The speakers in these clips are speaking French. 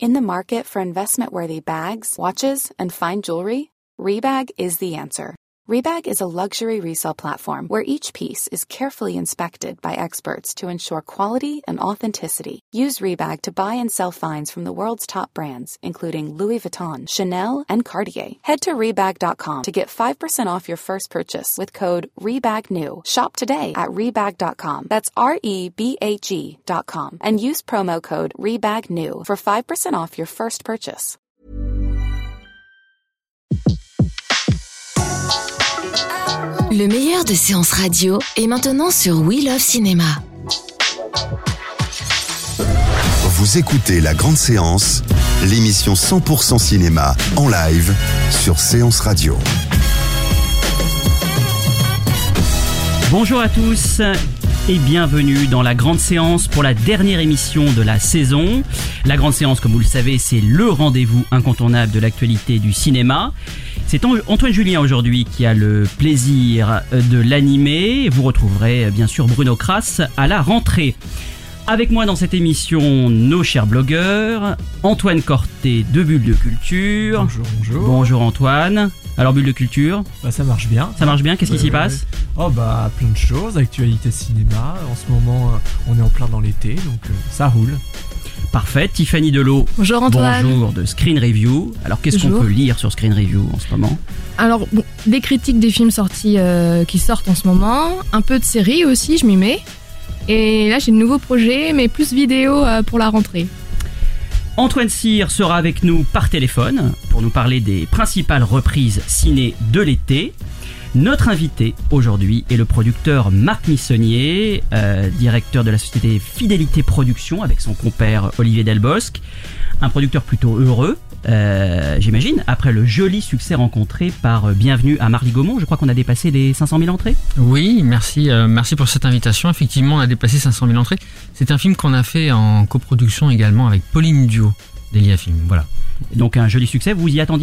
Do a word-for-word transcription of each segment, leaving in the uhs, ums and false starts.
In the market for investment-worthy bags, watches, and fine jewelry, Rebag is the answer. Rebag is a luxury resale platform where each piece is carefully inspected by experts to ensure quality and authenticity. Use Rebag to buy and sell finds from the world's top brands, including Louis Vuitton, Chanel, and Cartier. Head to Rebag dot com to get five percent off your first purchase with code REBAGNEW. Shop today at Rebag dot com. That's R E B A G dot com. And use promo code REBAGNEW for five percent off your first purchase. Le meilleur de séances radio est maintenant sur We Love Cinéma. Vous écoutez La Grande Séance, l'émission cent pour cent cinéma en live sur Séance Radio. Bonjour à tous et bienvenue dans La Grande Séance pour la dernière émission de la saison. La Grande Séance, comme vous le savez, c'est le rendez-vous incontournable de l'actualité du cinéma. C'est Antoine Julien aujourd'hui qui a le plaisir de l'animer. Vous retrouverez bien sûr Bruno Kras à la rentrée. Avec moi dans cette émission, nos chers blogueurs, Antoine Corté de Bulle de Culture. Bonjour, bonjour. Bonjour Antoine. Alors Bulle de Culture, bah, ça marche bien. Ça marche bien, qu'est-ce ouais, qui s'y ouais, passe ? Oh bah plein de choses, actualité cinéma. En ce moment, on est en plein dans l'été, donc euh, ça roule. Parfait. Tiffany Delot. Bonjour Antoine. Bonjour de Screen Review. Alors qu'est-ce Bonjour. qu'on peut lire sur Screen Review en ce moment ? Alors, bon, des critiques des films sortis euh, qui sortent en ce moment, un peu de séries aussi, je m'y mets. Et là, j'ai de nouveaux projets, mais plus vidéo euh, pour la rentrée. Antoine Cyr sera avec nous par téléphone pour nous parler des principales reprises ciné de l'été. Notre invité aujourd'hui est le producteur Marc Missonnier, euh, directeur de la société Fidélité Production avec son compère Olivier Delbosque. Un producteur plutôt heureux, euh, j'imagine, après le joli succès rencontré par euh, Bienvenue à Marly-Gaumont. Je crois qu'on a dépassé les cinq cent mille entrées. Oui, merci, euh, merci pour cette invitation. Effectivement, on a dépassé cinq cent mille entrées. C'est un film qu'on a fait en coproduction également avec Pauline Duo d'Elia Film. Voilà. Donc un joli succès, vous y attendiez ?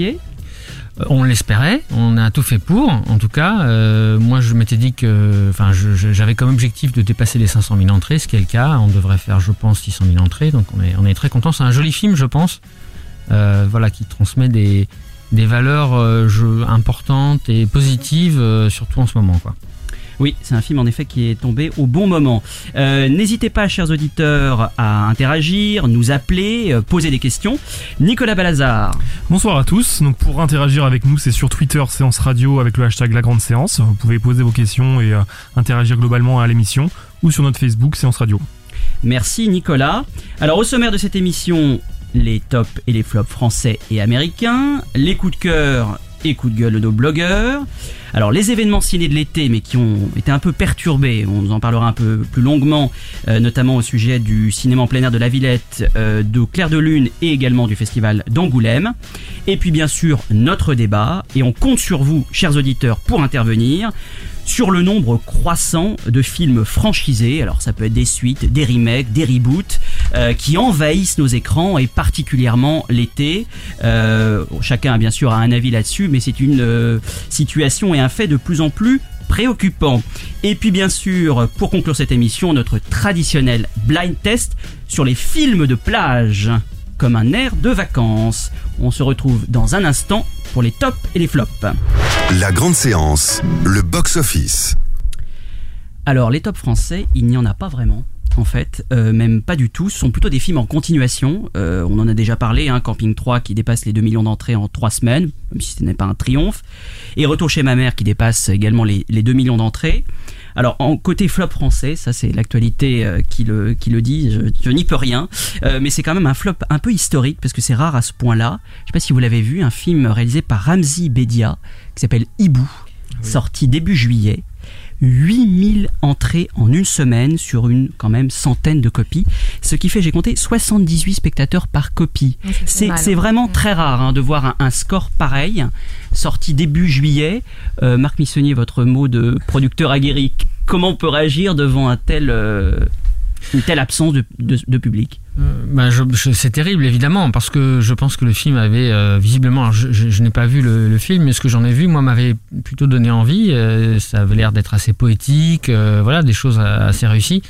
On l'espérait, on a tout fait pour, en tout cas. Euh, moi, je m'étais dit que, enfin, je, je, j'avais comme objectif de dépasser les cinq cent mille entrées, ce qui est le cas. On devrait faire, je pense, six cent mille entrées, donc on est, on est très contents. C'est un joli film, je pense, euh, voilà, qui transmet des, des valeurs euh, je, importantes et positives, euh, surtout en ce moment, quoi. Oui, c'est un film en effet qui est tombé au bon moment. Euh, n'hésitez pas, chers auditeurs, à interagir, nous appeler, euh, poser des questions. Nicolas Balazar. Bonsoir à tous. Donc pour interagir avec nous, c'est sur Twitter Séance Radio avec le hashtag La Grande Séance. Vous pouvez poser vos questions et euh, interagir globalement à l'émission ou sur notre Facebook Séance Radio. Merci Nicolas. Alors au sommaire de cette émission, les tops et les flops français et américains, les coups de cœur et coups de gueule de nos blogueurs. Alors les événements ciné de l'été mais qui ont été un peu perturbés, on nous en parlera un peu plus longuement, euh, notamment au sujet du cinéma en plein air de la Villette, euh, de Clair de Lune et également du festival d'Angoulême. Et puis bien sûr notre débat, et on compte sur vous chers auditeurs pour intervenir sur le nombre croissant de films franchisés. Alors ça peut être des suites, des remakes, des reboots euh, qui envahissent nos écrans et particulièrement l'été. Euh, chacun bien sûr a un avis là-dessus, mais c'est une euh, situation et un fait de plus en plus préoccupant. Et puis bien sûr, pour conclure cette émission, notre traditionnel blind test sur les films de plage comme un air de vacances. On se retrouve dans un instant pour les tops et les flops. La Grande Séance, le box-office. Alors les tops français, il n'y en a pas vraiment. En fait, euh, même pas du tout. Ce sont plutôt des films en continuation. Euh, on en a déjà parlé, hein, Camping trois qui dépasse les deux millions d'entrées en trois semaines, même si ce n'est pas un triomphe. Et Retour chez ma mère qui dépasse également les, les deux millions d'entrées. Alors, en côté flop français, ça c'est l'actualité euh, qui, le, qui le dit, je, je n'y peux rien. Euh, mais c'est quand même un flop un peu historique parce que c'est rare à ce point-là. Je ne sais pas si vous l'avez vu, un film réalisé par Ramzi Bedia qui s'appelle Hibou, oui. Sorti début juillet. huit mille entrées en une semaine sur une quand même centaine de copies, ce qui fait, j'ai compté, soixante-dix-huit spectateurs par copie. Oui, c'est, c'est vraiment mmh. très rare hein, de voir un, un score pareil, sorti début juillet. Euh, Marc Missonnier, votre mot de producteur aguerri, comment on peut réagir devant un tel, euh, une telle absence de, de, de public ? Euh, bah je, je, c'est terrible évidemment parce que je pense que le film avait euh, visiblement, alors je, je, je n'ai pas vu le, le film, mais ce que j'en ai vu moi m'avait plutôt donné envie. Euh, ça avait l'air d'être assez poétique, euh, voilà, des choses assez réussies.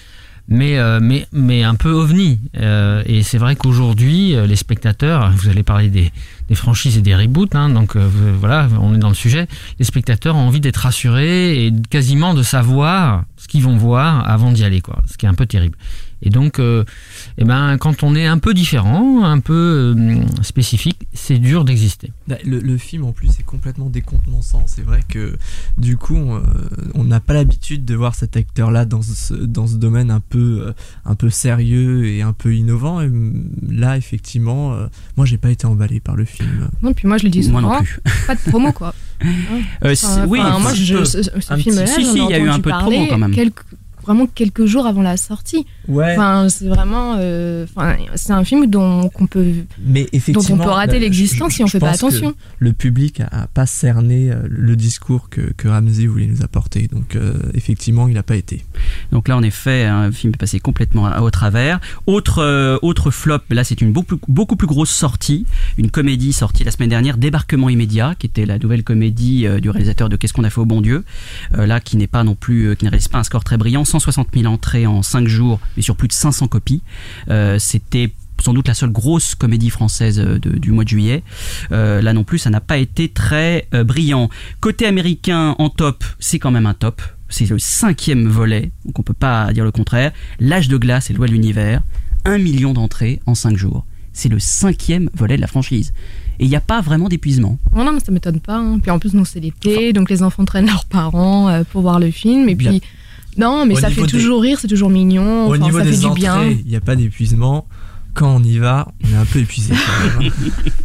mais, euh, mais, mais un peu ovni. Euh, et c'est vrai qu'aujourd'hui, les spectateurs, vous allez parler des, des franchises et des reboots, hein, donc euh, voilà, on est dans le sujet, les spectateurs ont envie d'être rassurés et quasiment de savoir ce qu'ils vont voir avant d'y aller, quoi, ce qui est un peu terrible. Et donc, euh, eh ben, quand on est un peu différent, un peu euh, spécifique, c'est dur d'exister. Le, le film, en plus, est complètement décontenançant. C'est vrai que, du coup, on, on n'a pas l'habitude de voir cet acteur-là dans ce, dans ce domaine un peu, euh, un peu sérieux et un peu innovant. Et là, effectivement, euh, moi, j'ai pas été emballé par le film. Non, puis moi, je le dis souvent, moi non plus. Pas de promo, quoi. euh, enfin, oui, enfin, moi, un je, peu. ce, ce Un film-là, petit, si, si, il y a eu un peu de promo quand même. Quelques, vraiment quelques jours avant la sortie. Ouais. Enfin, c'est vraiment, euh, enfin, c'est un film dont qu'on peut, mais effectivement, dont on peut rater bah, l'existence je, si on je fait pas pense attention. Que le public a, a pas cerné le discours que, que Ramsey voulait nous apporter. Donc, euh, effectivement, il n'a pas été. Donc là, en effet, un film est passé complètement au travers. Autre, euh, autre flop, là, c'est une beaucoup, beaucoup plus grosse sortie. Une comédie sortie la semaine dernière, Débarquement immédiat, qui était la nouvelle comédie euh, du réalisateur de Qu'est-ce qu'on a fait au bon Dieu. Euh, là, qui n'est pas non plus, euh, qui ne réalise pas un score très brillant. cent soixante mille entrées en cinq jours, mais sur plus de cinq cents copies. Euh, c'était sans doute la seule grosse comédie française de, du mois de juillet. Euh, là non plus, ça n'a pas été très euh, brillant. Côté américain, en top, c'est quand même un top. C'est le cinquième volet, donc on peut pas dire le contraire. L'âge de glace et loi de l'univers, un million d'entrées en cinq jours. C'est le cinquième volet de la franchise. Et il n'y a pas vraiment d'épuisement. Oh non, mais ça m'étonne pas. Hein. Puis en plus, nous, c'est l'été, donc les enfants traînent leurs parents euh, pour voir le film. Et Bien. puis, non, mais Au ça fait des... toujours rire, c'est toujours mignon. Au enfin, niveau ça des fait du bien. entrées, il n'y a pas d'épuisement. Quand on y va, on est un peu épuisé. Quand même.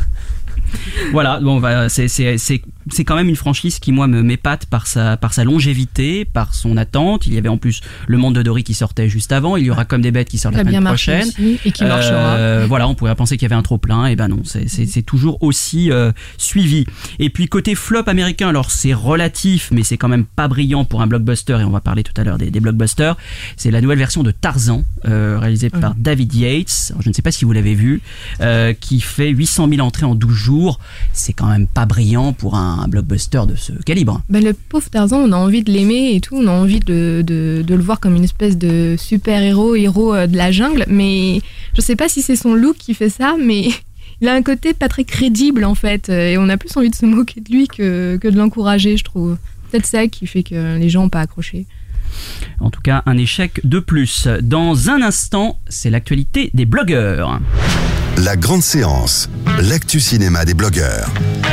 Voilà, bon, bah, c'est, c'est, c'est, c'est quand même une franchise qui, moi, me m'épate par sa, par sa longévité, par son attente. Il y avait en plus Le Monde de Dory qui sortait juste avant. Il y aura Comme des bêtes qui sort la semaine prochaine. Aussi, et qui marchera. Euh, voilà, on pourrait penser qu'il y avait un trop-plein. Et ben non, c'est, c'est, c'est toujours aussi euh, suivi. Et puis, côté flop américain, alors c'est relatif, mais c'est quand même pas brillant pour un blockbuster. Et on va parler tout à l'heure des, des blockbusters. C'est la nouvelle version de Tarzan, euh, réalisée mmh. par David Yates. Alors, je ne sais pas si vous l'avez vu, euh, qui fait huit cent mille entrées en douze jours. C'est quand même pas brillant pour un, un blockbuster de ce calibre. Ben, le pauvre Tarzan, on a envie de l'aimer et tout, on a envie de, de, de le voir comme une espèce de super-héros, héros de la jungle, mais je sais pas si c'est son look qui fait ça, mais il a un côté pas très crédible en fait, et on a plus envie de se moquer de lui que, que de l'encourager, je trouve. Peut-être ça qui fait que les gens n'ont pas accroché. En tout cas, un échec de plus. Dans un instant, c'est l'actualité des blogueurs. La grande séance, l'actu cinéma des blogueurs.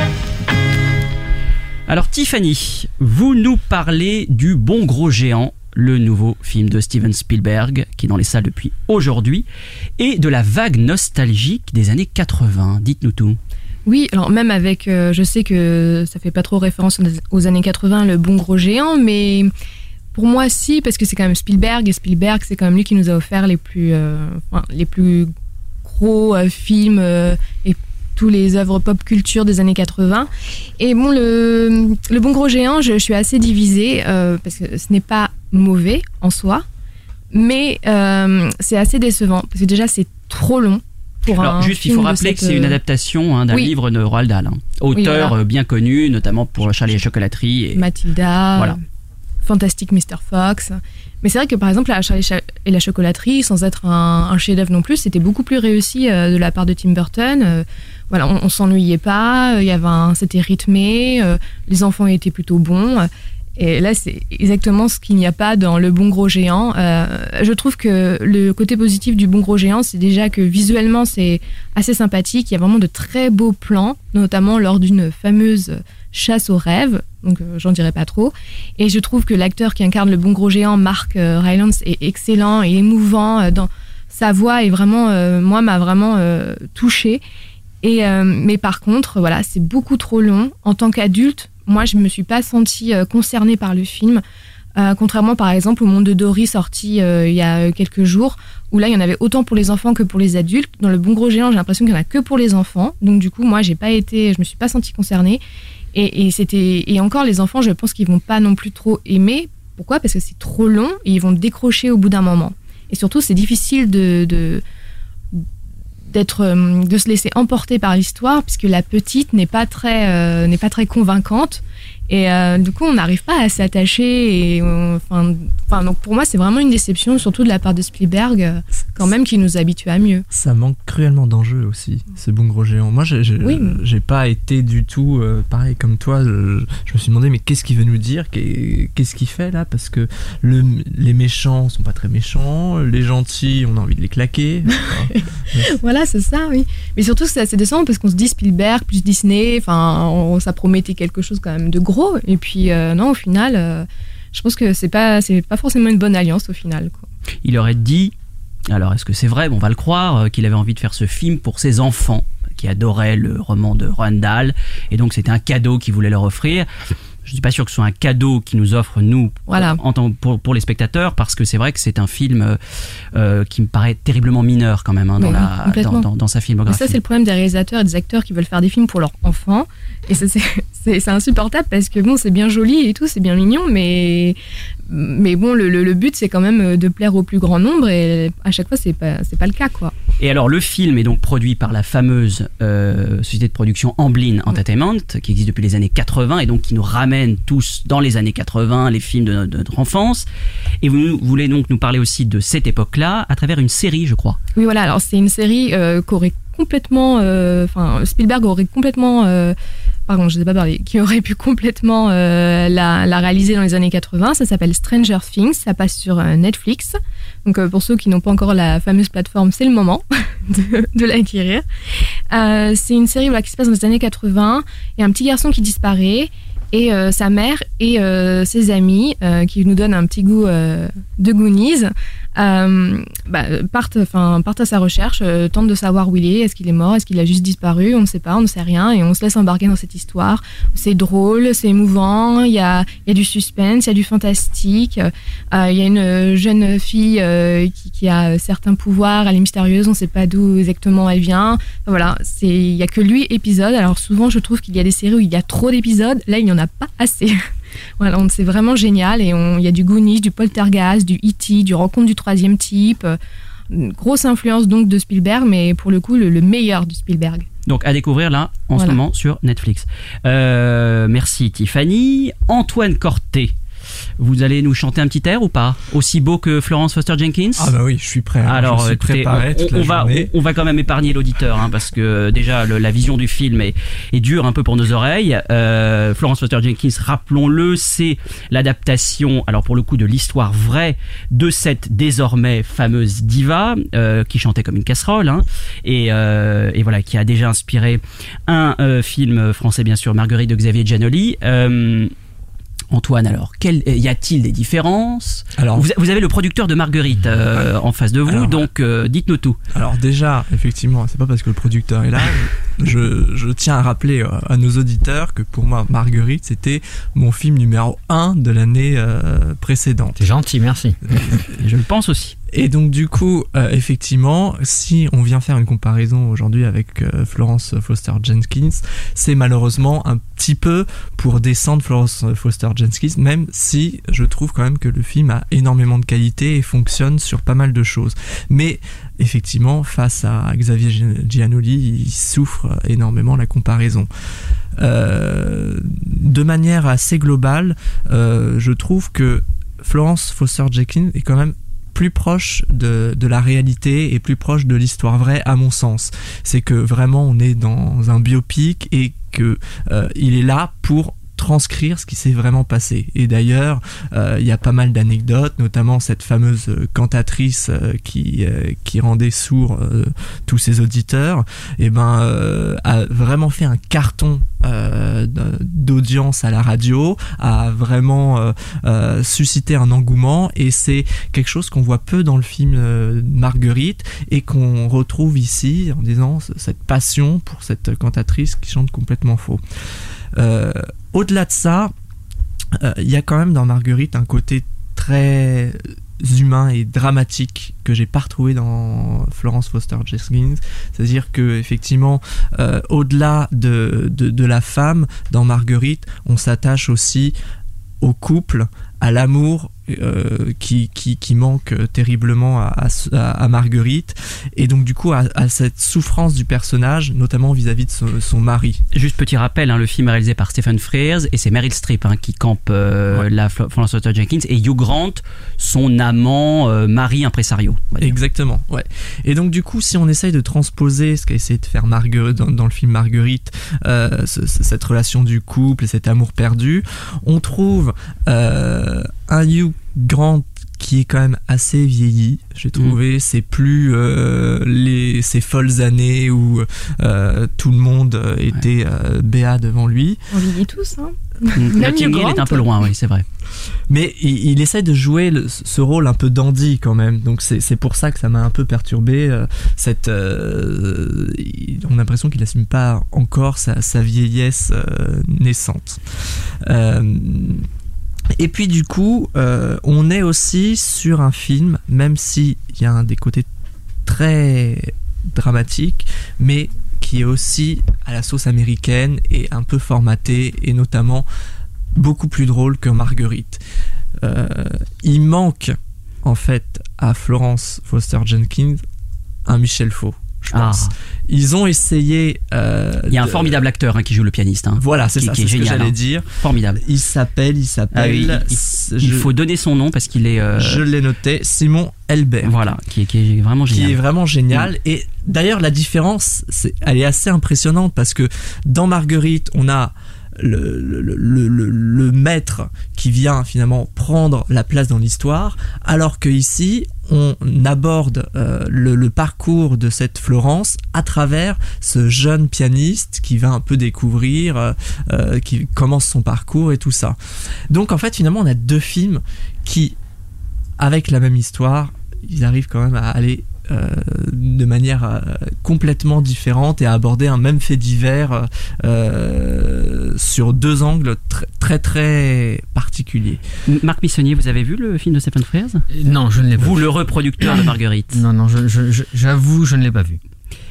Alors Tiffany, vous nous parlez du Bon Gros Géant, le nouveau film de Steven Spielberg qui est dans les salles depuis aujourd'hui, et de la vague nostalgique des années quatre-vingts. Dites-nous tout. Oui, alors même avec, euh, je sais que ça fait pas trop référence aux années quatre-vingts, le Bon Gros Géant, mais pour moi si, parce que c'est quand même Spielberg, et Spielberg c'est quand même lui qui nous a offert les plus, euh, enfin, les plus gros euh, films euh, et tous les œuvres pop culture des années quatre-vingts. Et bon, le, le Bon Gros Géant, je, je suis assez divisée euh, parce que ce n'est pas mauvais en soi, mais euh, c'est assez décevant parce que déjà c'est trop long. Pour Alors un juste, il faut rappeler cette... que c'est une adaptation hein, d'un oui. livre de Roald Dahl, hein, auteur oui, voilà. bien connu, notamment pour Charlie et la chocolaterie. Et... Mathilda, voilà. Fantastic mister Fox. Mais c'est vrai que par exemple, la Charlie et la chocolaterie, sans être un, un chef-d'œuvre non plus, c'était beaucoup plus réussi euh, de la part de Tim Burton. Euh, voilà, on, on s'ennuyait pas, il y avait un, c'était rythmé, euh, les enfants étaient plutôt bons. Et là, c'est exactement ce qu'il n'y a pas dans Le Bon Gros Géant. Euh, je trouve que le côté positif du Bon Gros Géant, c'est déjà que visuellement, c'est assez sympathique. Il y a vraiment de très beaux plans, notamment lors d'une fameuse chasse aux rêves. Donc, euh, j'en dirai pas trop. Et je trouve que l'acteur qui incarne Le Bon Gros Géant, Mark euh, Rylance, est excellent et émouvant. Euh, dans sa voix est vraiment, euh, moi, m'a vraiment euh, touchée. Et euh, mais par contre, voilà, c'est beaucoup trop long. En tant qu'adulte, moi, je me suis pas sentie euh, concernée par le film, euh, contrairement par exemple au Monde de Dory sorti euh, il y a quelques jours, où là il y en avait autant pour les enfants que pour les adultes. Dans Le Bon Gros Géant, j'ai l'impression qu'il y en a que pour les enfants, donc du coup moi j'ai pas été, je me suis pas sentie concernée. Et, et c'était et encore les enfants, je pense qu'ils vont pas non plus trop aimer. Pourquoi ? Parce que c'est trop long et ils vont décrocher au bout d'un moment. Et surtout c'est difficile de, de d'être de se laisser emporter par l'histoire puisque la petite n'est pas très euh, n'est pas très convaincante Et euh, du coup, on n'arrive pas à s'attacher. Et on, enfin, enfin, donc pour moi, c'est vraiment une déception, surtout de la part de Spielberg, euh, quand même, qui nous habitue à mieux. Ça manque cruellement d'enjeu aussi, ce bon gros géant. Moi, j'ai, j'ai, Oui. j'ai pas été du tout euh, pareil comme toi. Je, je me suis demandé, mais qu'est-ce qu'il veut nous dire ? Qu'est-ce qu'il fait là ? Parce que le, les méchants sont pas très méchants, les gentils, on a envie de les claquer. Voilà, c'est ça, oui. Mais surtout, c'est assez décevant parce qu'on se dit Spielberg plus Disney, enfin, on- ça promettait quelque chose quand même de gros. Et puis, euh, non, au final, euh, je pense que c'est pas, c'est pas forcément une bonne alliance au final, quoi. Il aurait dit, alors est-ce que c'est vrai ? Bon, on va le croire, euh, qu'il avait envie de faire ce film pour ses enfants, qui adoraient le roman de Roald Dahl, et donc c'était un cadeau qu'il voulait leur offrir. Je ne suis pas sûr que ce soit un cadeau qu'il nous offre, nous, Voilà. en tant, pour, pour les spectateurs, parce que c'est vrai que c'est un film euh, euh, qui me paraît terriblement mineur quand même hein, dans, Oui, la, complètement. dans, dans, dans sa Mais filmographie. ça, c'est le problème des réalisateurs et des acteurs qui veulent faire des films pour leurs enfants. Et ça, c'est, c'est, c'est insupportable parce que bon, c'est bien joli et tout, c'est bien mignon, mais, mais bon, le, le, le but, c'est quand même de plaire au plus grand nombre et à chaque fois, c'est pas, c'est pas le cas, quoi. Et alors, le film est donc produit par la fameuse euh, société de production Amblin Entertainment, qui existe depuis les années quatre-vingts et donc qui nous ramène tous dans les années quatre-vingts, les films de notre, de notre enfance. Et vous, vous voulez donc nous parler aussi de cette époque-là à travers une série, je crois. Oui, voilà. Alors, c'est une série euh, qu'aurait complètement. Enfin, Spielberg aurait complètement. Euh, pardon, je ne sais pas parler. Qui aurait pu complètement euh, la, la réaliser dans les années quatre-vingts. Ça s'appelle Stranger Things. Ça passe sur euh, Netflix. Donc, euh, pour ceux qui n'ont pas encore la fameuse plateforme, c'est le moment de, de l'acquérir. Euh, c'est une série voilà, qui se passe dans les années quatre-vingts. Il y a un petit garçon qui disparaît. Et euh, sa mère et euh, ses amis, euh, qui nous donnent un petit goût euh, de Goonies, euh, bah, partent, enfin, partent à sa recherche, euh, tentent de savoir où il est, est-ce qu'il est mort, est-ce qu'il a juste disparu, on ne sait pas, on ne sait rien, et on se laisse embarquer dans cette histoire. C'est drôle, c'est émouvant, il y a, il y a du suspense, il y a du fantastique, euh, il y a une jeune fille euh, qui, qui a certains pouvoirs, elle est mystérieuse, on ne sait pas d'où exactement elle vient. Enfin, voilà, c'est, il n'y a que huit épisodes, alors souvent je trouve qu'il y a des séries où il y a trop d'épisodes, là il n'y en a pas assez. Voilà, donc c'est vraiment génial et on- il y a du Goonies, du Poltergeist, du E T, du Rencontre du troisième type. euh, Une grosse influence donc de Spielberg, mais pour le coup le, le meilleur du Spielberg. Donc à découvrir là en Voilà. ce moment sur Netflix. Euh, merci Tiffany. Antoine Corté, vous allez nous chanter un petit air ou pas ? Aussi beau que Florence Foster Jenkins ? Ah bah oui, je suis prêt. hein. Alors, je suis écoutez, préparé on, toute on la va, journée. on, on va quand même épargner l'auditeur, hein, parce que euh, déjà le- la vision du film est, est dure un peu pour nos oreilles. Euh, Florence Foster Jenkins, rappelons-le, c'est l'adaptation, alors pour le coup, de l'histoire vraie de cette désormais fameuse diva euh, qui chantait comme une casserole, hein, et, euh, et voilà, qui a déjà inspiré un euh, film français, bien sûr, Marguerite de Xavier Giannoli. Euh, Antoine, alors, quel, y a-t-il des différences ? Alors, Vous, vous avez le producteur de Marguerite euh, en face de vous, Alors, donc euh, dites-nous tout. Alors déjà, effectivement, c'est pas parce que le producteur est là. je, je tiens à rappeler euh, à nos auditeurs que pour moi, Marguerite, c'était mon film numéro un de l'année euh, précédente. C'est gentil, merci. Je le pense aussi. Et donc du coup, euh, effectivement, si on vient faire une comparaison aujourd'hui avec euh, Florence Foster Jenkins, c'est malheureusement un petit peu pour descendre Florence Foster Jenkins, même si je trouve quand même que le film a énormément de qualité et fonctionne sur pas mal de choses. Mais effectivement, face à Xavier Giannoli, il souffre énormément la comparaison. Euh, de manière assez globale, euh, je trouve que Florence Foster Jenkins est quand même plus proche de, de la réalité et plus proche de l'histoire vraie à mon sens. C'est que vraiment on est dans un biopic et que euh, il est là pour transcrire ce qui s'est vraiment passé. Et d'ailleurs, euh, il y a pas mal d'anecdotes, notamment cette fameuse cantatrice euh, qui euh, qui rendait sourd euh, tous ses auditeurs, et ben euh, a vraiment fait un carton euh, d'audience à la radio, a vraiment euh, euh, suscité un engouement, et c'est quelque chose qu'on voit peu dans le film euh, Marguerite et qu'on retrouve ici en disant cette passion pour cette cantatrice qui chante complètement faux. Euh, au-delà de ça, il euh, y a quand même dans Marguerite un côté très humain et dramatique que j'ai pas retrouvé dans Florence Foster Jenkins. C'est-à-dire que effectivement, euh, au-delà de, de, de la femme, dans Marguerite, on s'attache aussi au couple, à l'amour euh, qui, qui, qui manque terriblement à, à, à Marguerite, et donc du coup à, à cette souffrance du personnage, notamment vis-à-vis de son, son mari. Juste petit rappel, hein, le film est réalisé par Stephen Frears et c'est Meryl Streep hein, qui campe euh, ouais. la Florence Foster Jenkins et Hugh Grant, son amant, euh, mari impresario. Exactement, ouais. Et donc du coup, si on essaye de transposer ce qu'a essayé de faire Marguerite dans, dans le film Marguerite, euh, ce, cette relation du couple et cet amour perdu, on trouve euh, un Hugh Grant qui est quand même assez vieilli, j'ai trouvé. Mmh. C'est plus euh, les, ces folles années où euh, tout le monde était euh, béat devant lui. On vieillit tous, hein. Mmh. Notting Hill est un peu loin, oui, c'est vrai. Mais il, il essaie de jouer le, ce rôle un peu dandy quand même, donc c'est, c'est pour ça que ça m'a un peu perturbé. Euh, cette, euh, on a l'impression qu'il n'assume pas encore sa, sa vieillesse euh, naissante. Euh, Et puis du coup, euh, on est aussi sur un film, même s'il y a un des côtés très dramatiques, mais qui est aussi à la sauce américaine et un peu formaté, et notamment beaucoup plus drôle que Marguerite. Euh, il manque en fait à Florence Foster Jenkins un Michel Faux, je pense. Ah. Ils ont essayé. Euh, il y a un de... formidable acteur hein, qui joue le pianiste. Hein, voilà, c'est qui, ça, qui c'est ce génial, que j'allais hein. dire. Formidable. Il s'appelle, il s'appelle. Ah oui, il, il, je... il faut donner son nom parce qu'il est. Euh... Je l'ai noté. Simon Helberg. Voilà, qui est, qui est vraiment génial. Qui est vraiment génial. Mmh. Et d'ailleurs, la différence, c'est, elle est assez impressionnante parce que dans Marguerite, on a. Le, le, le, le, le maître qui vient finalement prendre la place dans l'histoire, alors que ici on aborde euh, le, le parcours de cette Florence à travers ce jeune pianiste qui va un peu découvrir, euh, euh, qui commence son parcours et tout ça. Donc en fait finalement on a deux films qui, avec la même histoire, ils arrivent quand même à aller Euh, de manière euh, complètement différente et à aborder un même fait divers euh, sur deux angles tr- très très particuliers. Marc Missonnier, vous avez vu le film de Stephen Frears ? Non, je ne l'ai pas vous, vu. Vous, le reproducteur de Marguerite ? Non, non, je, je, je, j'avoue, je ne l'ai pas vu.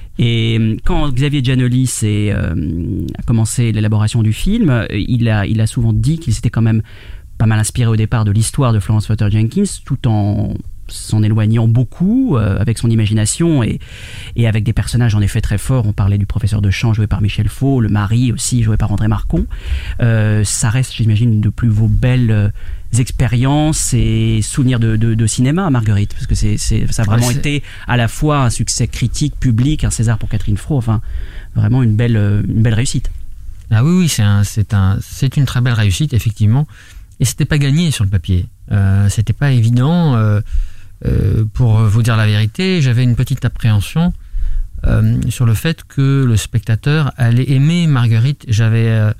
Et quand Xavier Giannoli s'est, euh, a commencé l'élaboration du film, il a, il a souvent dit qu'il s'était quand même pas mal inspiré au départ de l'histoire de Florence Foster Jenkins, tout en s'en éloignant beaucoup euh, avec son imagination et, et avec des personnages en effet très forts. On parlait du professeur de chant joué par Michel Faux, le mari aussi joué par André Marcon. Euh, ça reste, j'imagine, une de plus vos belles euh, expériences et souvenirs de, de, de cinéma, Marguerite, parce que c'est, c'est, ça a vraiment ouais, été à la fois un succès critique, public, un César pour Catherine Fro, enfin vraiment une belle, une belle réussite. Ah oui, oui, c'est, un, c'est, un, c'est une très belle réussite, effectivement. Et c'était pas gagné sur le papier. Euh, c'était pas évident. Euh, Euh, pour vous dire la vérité, j'avais une petite appréhension euh, sur le fait que le spectateur allait aimer Marguerite. J'avais, euh,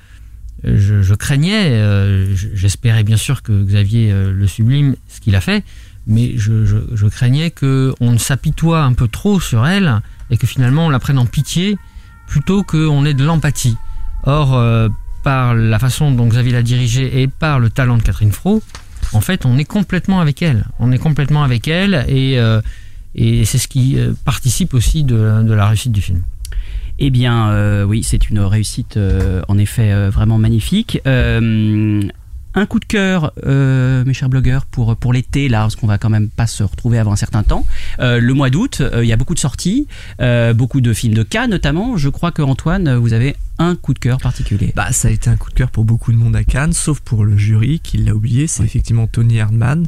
je, je craignais, euh, j'espérais bien sûr que Xavier euh, le sublime, ce qu'il a fait, mais je, je, je craignais qu'on s'apitoie un peu trop sur elle et que finalement on la prenne en pitié plutôt qu'on ait de l'empathie. Or, euh, par la façon dont Xavier l'a dirigée et par le talent de Catherine Fro, en fait, on est complètement avec elle. On est complètement avec elle et, euh, et c'est ce qui euh, participe aussi de, de la réussite du film. Eh bien, euh, oui, c'est une réussite euh, en effet euh, vraiment magnifique. Euh, un coup de cœur, euh, mes chers blogueurs, pour, pour l'été, là, parce qu'on va quand même pas se retrouver avant un certain temps. Euh, le mois d'août, il euh, y a beaucoup de sorties, euh, beaucoup de films de Cannes notamment. Je crois que Antoine, vous avez un coup de cœur particulier. Bah, ça a été un coup de cœur pour beaucoup de monde à Cannes, sauf pour le jury qui l'a oublié, c'est oui. effectivement Tony Erdmann.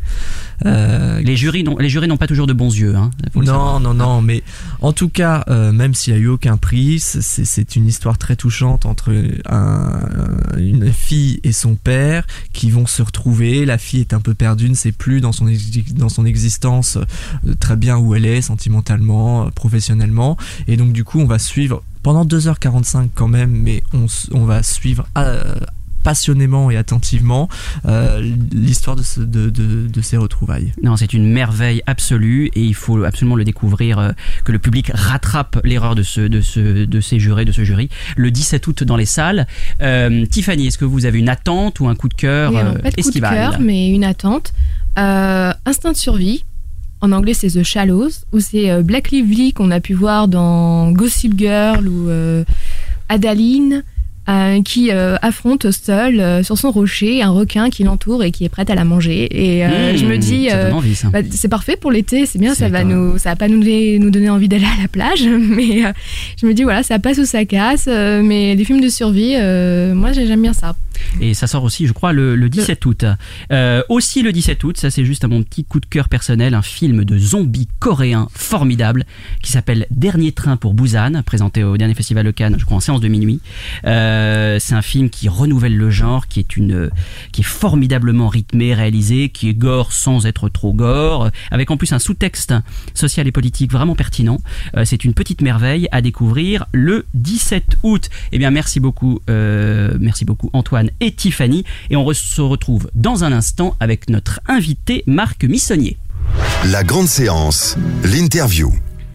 Euh, les, jurys n'ont, les jurys n'ont pas toujours de bons yeux. Hein, non, non, non, mais en tout cas, euh, même s'il n'y a eu aucun prix, c'est, c'est une histoire très touchante entre un, une fille et son père qui vont se retrouver. La fille est un peu perdue, ne sait plus dans son, ex- dans son existence euh, très bien où elle est, sentimentalement, euh, professionnellement. Et donc du coup, on va suivre pendant deux heures quarante-cinq quand même, mais on, on va suivre euh, passionnément et attentivement euh, l'histoire de, ce, de, de, de ces retrouvailles. Non, c'est une merveille absolue et il faut absolument le découvrir, euh, que le public rattrape l'erreur de, ce, de, ce, de ces jurés, de ce jury, le dix-sept août dans les salles. Euh, Tiffany, est-ce que vous avez une attente ou un coup de cœur oui, alors, pas de estival? Coup de cœur, mais une attente. Euh, Instinct de survie. En anglais, c'est The Shallows, ou c'est euh, Black Lively qu'on a pu voir dans Gossip Girl ou euh, Adaline. Euh, qui euh, affronte seul euh, sur son rocher un requin qui l'entoure et qui est prêt à la manger. Et euh, mmh, je me dis, euh, envie, bah, c'est parfait pour l'été, c'est bien, c'est ça va nous, ça va pas nous, nous donner envie d'aller à la plage, mais euh, je me dis voilà, ça passe ou ça casse. Euh, mais les films de survie, euh, moi j'aime bien ça. Et ça sort aussi, je crois, le, le dix-sept août. Euh, aussi le dix-sept août, ça c'est juste à mon petit coup de cœur personnel, un film de zombies coréen formidable qui s'appelle Dernier train pour Busan, présenté au dernier festival de Cannes, je crois en séance de minuit. Euh, c'est un film qui renouvelle le genre, qui est une, qui est formidablement rythmé, réalisé, qui est gore sans être trop gore, avec en plus un sous-texte social et politique vraiment pertinent. Euh, c'est une petite merveille à découvrir le dix-sept août. Eh bien, merci beaucoup, euh, merci beaucoup Antoine et Tiffany, et on re- se retrouve dans un instant avec notre invité Marc Missonnier. La grande séance, l'interview.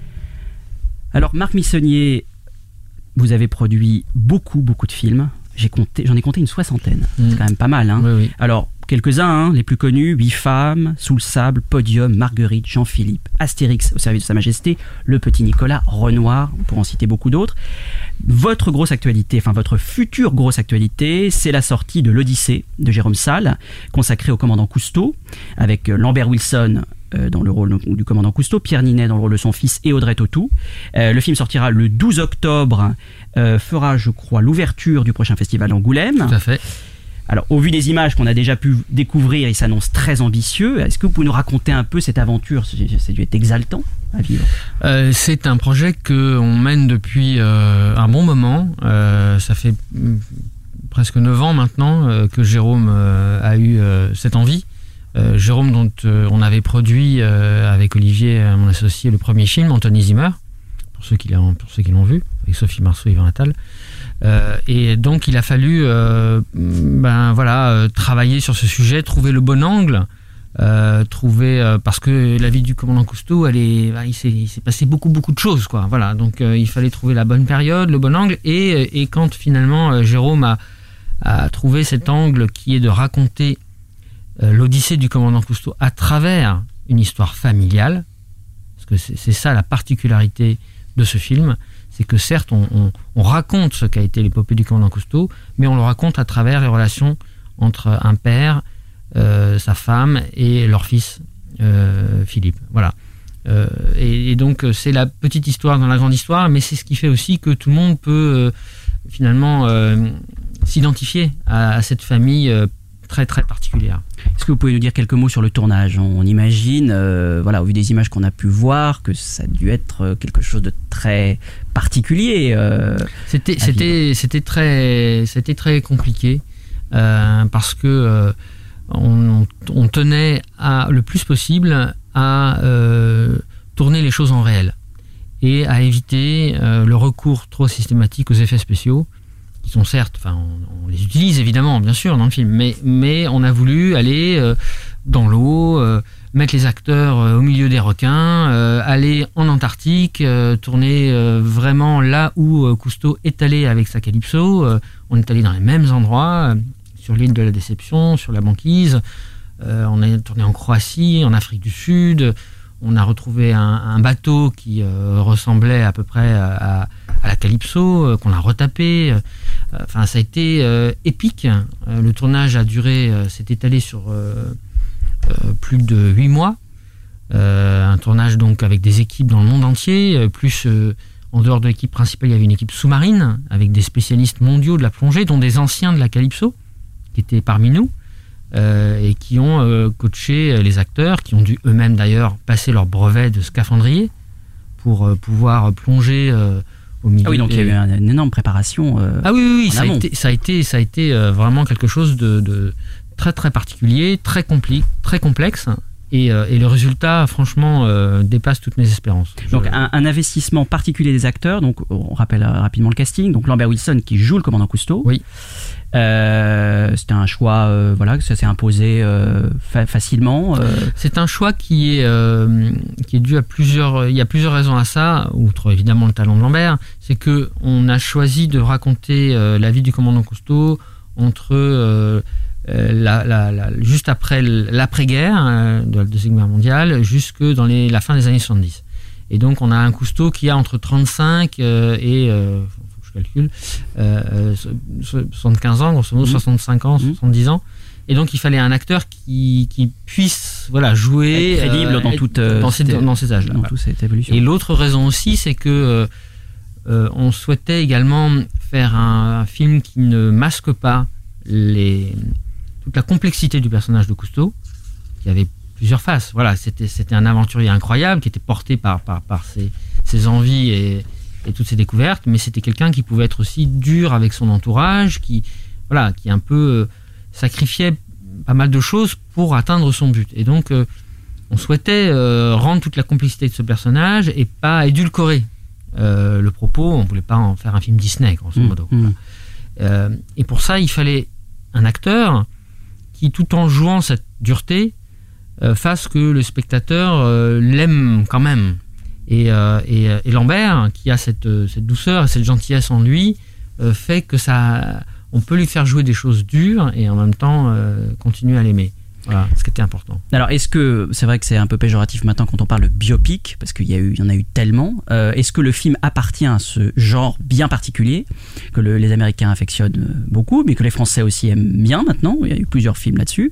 Alors Marc Missonnier, vous avez produit beaucoup beaucoup de films. J'ai compté, j'en ai compté une soixantaine. Mmh. C'est quand même pas mal, hein. Oui, oui. Alors quelques-uns, hein, les plus connus: Huit femmes, Sous le sable, Podium, Marguerite, Jean-Philippe, Astérix au service de Sa Majesté, Le Petit Nicolas, Renoir, on pourrait en citer beaucoup d'autres. Votre grosse actualité, enfin votre future grosse actualité, c'est la sortie de l'Odyssée de Jérôme Salle, consacrée au commandant Cousteau, avec Lambert Wilson euh, dans le rôle du commandant Cousteau, Pierre Ninet dans le rôle de son fils et Audrey Tautou. Euh, le film sortira le douze octobre, euh, fera je crois l'ouverture du prochain festival d'Angoulême. Tout à fait. Alors, au vu des images qu'on a déjà pu découvrir, il s'annonce très ambitieux. Est-ce que vous pouvez nous raconter un peu cette aventure ? Ça a dû être exaltant à vivre. Euh, c'est un projet qu'on mène depuis euh, un bon moment. Euh, ça fait mm, presque neuf ans maintenant euh, que Jérôme euh, a eu euh, cette envie. Euh, Jérôme, dont euh, on avait produit euh, avec Olivier, euh, mon associé, le premier film, Anthony Zimmer, pour ceux qui l'ont, pour ceux qui l'ont vu, avec Sophie Marceau et Yvan Attal. Euh, et donc il a fallu euh, ben voilà euh, travailler sur ce sujet, trouver le bon angle, euh, trouver euh, parce que la vie du commandant Cousteau, elle est, ben, il, s'est, il s'est passé beaucoup beaucoup de choses, quoi. Voilà, donc euh, il fallait trouver la bonne période, le bon angle, et, et quand finalement euh, Jérôme a, a trouvé cet angle qui est de raconter euh, l'Odyssée du commandant Cousteau à travers une histoire familiale, parce que c'est, c'est ça la particularité de ce film. C'est que certes, on, on, on raconte ce qu'a été l'épopée du commandant Cousteau, mais on le raconte à travers les relations entre un père, euh, sa femme et leur fils, euh, Philippe. Voilà. Euh, et, et donc, c'est la petite histoire dans la grande histoire, mais c'est ce qui fait aussi que tout le monde peut euh, finalement euh, s'identifier à, à cette famille euh, très très particulière. Est-ce que vous pouvez nous dire quelques mots sur le tournage ? On imagine, euh, voilà, au vu des images qu'on a pu voir, que ça a dû être quelque chose de très particulier. Euh, c'était, c'était, c'était très, c'était très compliqué euh, parce que euh, on, on tenait à le plus possible à euh, tourner les choses en réel et à éviter euh, le recours trop systématique aux effets spéciaux. Qui sont certes, enfin, on, on les utilise évidemment, bien sûr, dans le film, mais, mais on a voulu aller euh, dans l'eau, euh, mettre les acteurs euh, au milieu des requins, euh, aller en Antarctique, euh, tourner euh, vraiment là où euh, Cousteau est allé avec sa Calypso. Euh, on est allé dans les mêmes endroits, euh, sur l'île de la Déception, sur la banquise. Euh, on a tourné en Croatie, en Afrique du Sud. On a retrouvé un, un bateau qui euh, ressemblait à peu près à, à, à la Calypso, euh, qu'on a retapé. Enfin, ça a été euh, épique. Euh, le tournage a duré, euh, s'est étalé sur euh, euh, plus de huit mois. Euh, un tournage donc avec des équipes dans le monde entier. Euh, plus euh, en dehors de l'équipe principale, il y avait une équipe sous-marine avec des spécialistes mondiaux de la plongée, dont des anciens de la Calypso qui étaient parmi nous euh, et qui ont euh, coaché les acteurs, qui ont dû eux-mêmes d'ailleurs passer leur brevet de scaphandrier pour euh, pouvoir plonger. Euh, Ah oui, donc il y a eu une énorme préparation. Euh, ah oui, oui, oui ça, a été, ça a été, ça a été euh, vraiment quelque chose de, de très très particulier, très compli- très complexe, et, euh, et le résultat, franchement, euh, dépasse toutes mes espérances. Donc Je... un, un investissement particulier des acteurs. Donc on rappelle rapidement le casting. Donc Lambert Wilson qui joue le commandant Cousteau. Oui. Euh, c'était un choix, euh, voilà, que ça s'est imposé euh, fa- facilement. Euh. C'est un choix qui est euh, qui est dû à plusieurs. Il y a plusieurs raisons à ça, outre évidemment le talent de Lambert. C'est que on a choisi de raconter euh, la vie du commandant Cousteau entre euh, la, la, la, juste après l'après-guerre euh, de la Deuxième Guerre mondiale, jusque dans les, la fin des années soixante-dix. Et donc on a un Cousteau qui a entre trente-cinq euh, et euh, calcul, euh, soixante-quinze ans, grosso modo, mmh. soixante-cinq ans, mmh. soixante-dix ans. Et donc il fallait un acteur qui, qui puisse voilà, jouer être crédible euh, dans, toute, euh, dans, ces, dans ces âges-là. Dans toute cette évolution. Et l'autre raison aussi, c'est que euh, euh, on souhaitait également faire un, un film qui ne masque pas les, toute la complexité du personnage de Cousteau, qui avait plusieurs faces. Voilà, c'était, c'était un aventurier incroyable qui était porté par, par, par ses, ses envies et, et toutes ses découvertes, mais c'était quelqu'un qui pouvait être aussi dur avec son entourage, qui, voilà, qui un peu euh, sacrifiait pas mal de choses pour atteindre son but. Et donc, euh, on souhaitait euh, rendre toute la complexité de ce personnage et pas édulcorer euh, le propos. On ne voulait pas en faire un film Disney, grosso modo. Mmh, mmh. Euh, et pour ça, il fallait un acteur qui, tout en jouant cette dureté, euh, fasse que le spectateur euh, l'aime quand même. Et, euh, et, et Lambert, qui a cette, cette douceur et cette gentillesse en lui, euh, fait que ça, on peut lui faire jouer des choses dures et en même temps euh, continuer à l'aimer. Voilà, ce qui était important. Alors, est-ce que, c'est vrai que c'est un peu péjoratif maintenant quand on parle de biopic, parce qu'il y, a eu, il y en a eu tellement, euh, est-ce que le film appartient à ce genre bien particulier, que le, les Américains affectionnent beaucoup, mais que les Français aussi aiment bien maintenant, il y a eu plusieurs films là-dessus,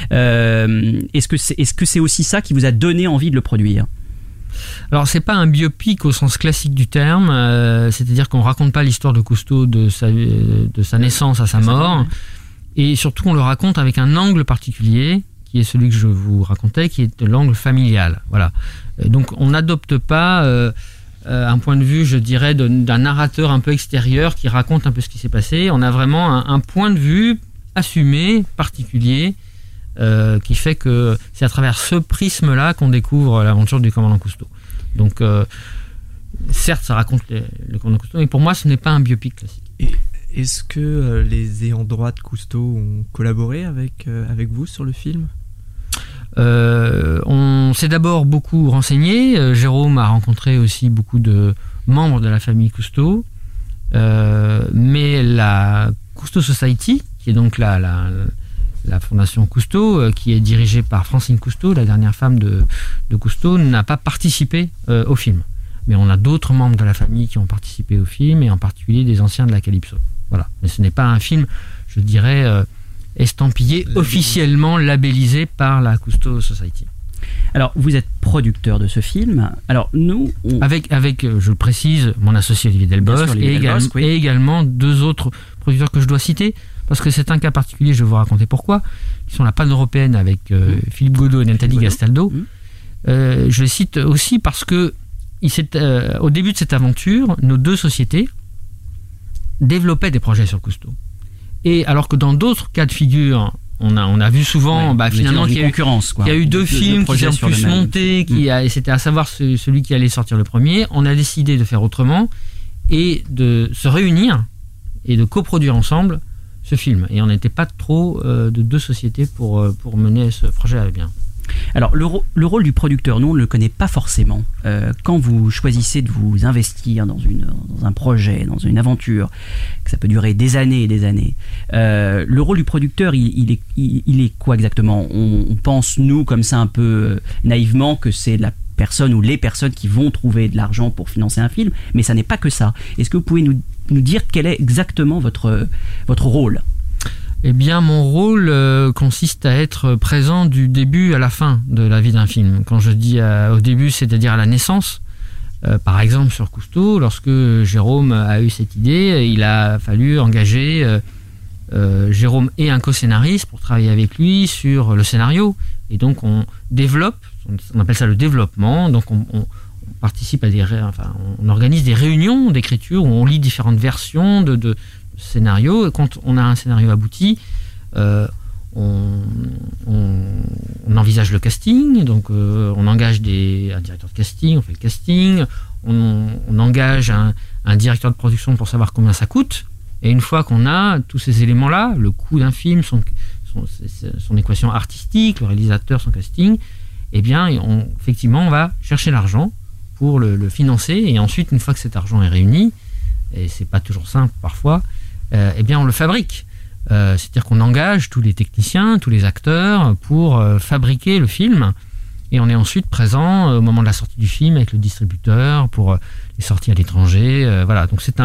euh, est-ce que c'est, est-ce que c'est aussi ça qui vous a donné envie de le produire ? Alors, c'est pas un biopic au sens classique du terme, euh, c'est-à-dire qu'on raconte pas l'histoire de Cousteau de sa, de sa naissance à sa mort, et surtout on le raconte avec un angle particulier, qui est celui que je vous racontais, qui est l'angle familial. Voilà. Donc on n'adopte pas euh, euh, un point de vue, je dirais, de, d'un narrateur un peu extérieur qui raconte un peu ce qui s'est passé. On a vraiment un, un point de vue assumé, particulier, euh, qui fait que c'est à travers ce prisme-là qu'on découvre l'aventure du commandant Cousteau. Donc, euh, certes, ça raconte les, le commandant Cousteau, mais pour moi, ce n'est pas un biopic classique. Et est-ce que euh, les ayants droit de Cousteau ont collaboré avec, euh, avec vous sur le film ? Euh, on s'est d'abord beaucoup renseigné. Euh, Jérôme a rencontré aussi beaucoup de membres de la famille Cousteau. Euh, mais la Cousteau Society, qui est donc la, la, la fondation Cousteau, euh, qui est dirigée par Francine Cousteau, la dernière femme de, de Cousteau, n'a pas participé euh, au film. Mais on a d'autres membres de la famille qui ont participé au film, et en particulier des anciens de la Calypso. Voilà. Mais ce n'est pas un film, je dirais, euh, estampillé, labellisé. Officiellement labellisé par la Cousteau Society. Alors, vous êtes producteur de ce film. Alors, nous... On... Avec, avec, je le précise, mon associé Olivier Delboeuf, sûr, Olivier et, Delboeuf également, oui. et également deux autres producteurs que je dois citer, parce que c'est un cas particulier, je vais vous raconter pourquoi, qui sont la Pan-Européenne avec euh, mmh. Philippe Godot et Nathalie Gastaldo. Mmh. Euh, je les cite aussi parce que il euh, au début de cette aventure, nos deux sociétés développaient des projets sur Cousteau. Et alors que dans d'autres cas de figure, on a, on a vu souvent, ouais, bah, finalement, qu'il y, a eu, qu'il y a eu deux, deux films deux qui ont pu se monter, qui a, et c'était à savoir ce, celui qui allait sortir le premier. On a décidé de faire autrement et de se réunir et de coproduire ensemble ce film. Et on n'était pas trop euh, de deux sociétés pour, pour mener ce projet à bien. Alors, le, le rôle du producteur, nous, on ne le connaît pas forcément. Euh, quand vous choisissez de vous investir dans, une, dans un projet, dans une aventure, que ça peut durer des années et des années, euh, le rôle du producteur, il, il, est, il, il est quoi exactement ? on, on pense, nous, comme ça, un peu euh, naïvement, que c'est la personne ou les personnes qui vont trouver de l'argent pour financer un film, mais ça n'est pas que ça. Est-ce que vous pouvez nous, nous dire quel est exactement votre, votre rôle ? Eh bien, mon rôle euh, consiste à être présent du début à la fin de la vie d'un film. Quand je dis à, au début, c'est-à-dire à la naissance, euh, par exemple sur Cousteau, lorsque Jérôme a eu cette idée, il a fallu engager euh, euh, Jérôme et un co-scénariste pour travailler avec lui sur le scénario. Et donc, on développe, on appelle ça le développement, donc on, on, on participe à des... Ré, enfin, on organise des réunions d'écriture où on lit différentes versions de... de scénario, et quand on a un scénario abouti, euh, on, on, on envisage le casting, donc euh, on engage des, un directeur de casting, on fait le casting, on, on engage un, un directeur de production pour savoir combien ça coûte, et une fois qu'on a tous ces éléments-là, le coût d'un film, son, son, son équation artistique, le réalisateur, son casting, eh bien, on, effectivement, on va chercher l'argent pour le, le financer, et ensuite, une fois que cet argent est réuni, et c'est pas toujours simple parfois, Euh, eh bien on le fabrique. Euh, c'est-à-dire qu'on engage tous les techniciens, tous les acteurs pour euh, fabriquer le film, et on est ensuite présent euh, au moment de la sortie du film avec le distributeur pour euh, les sorties à l'étranger. Euh, voilà, donc c'est un,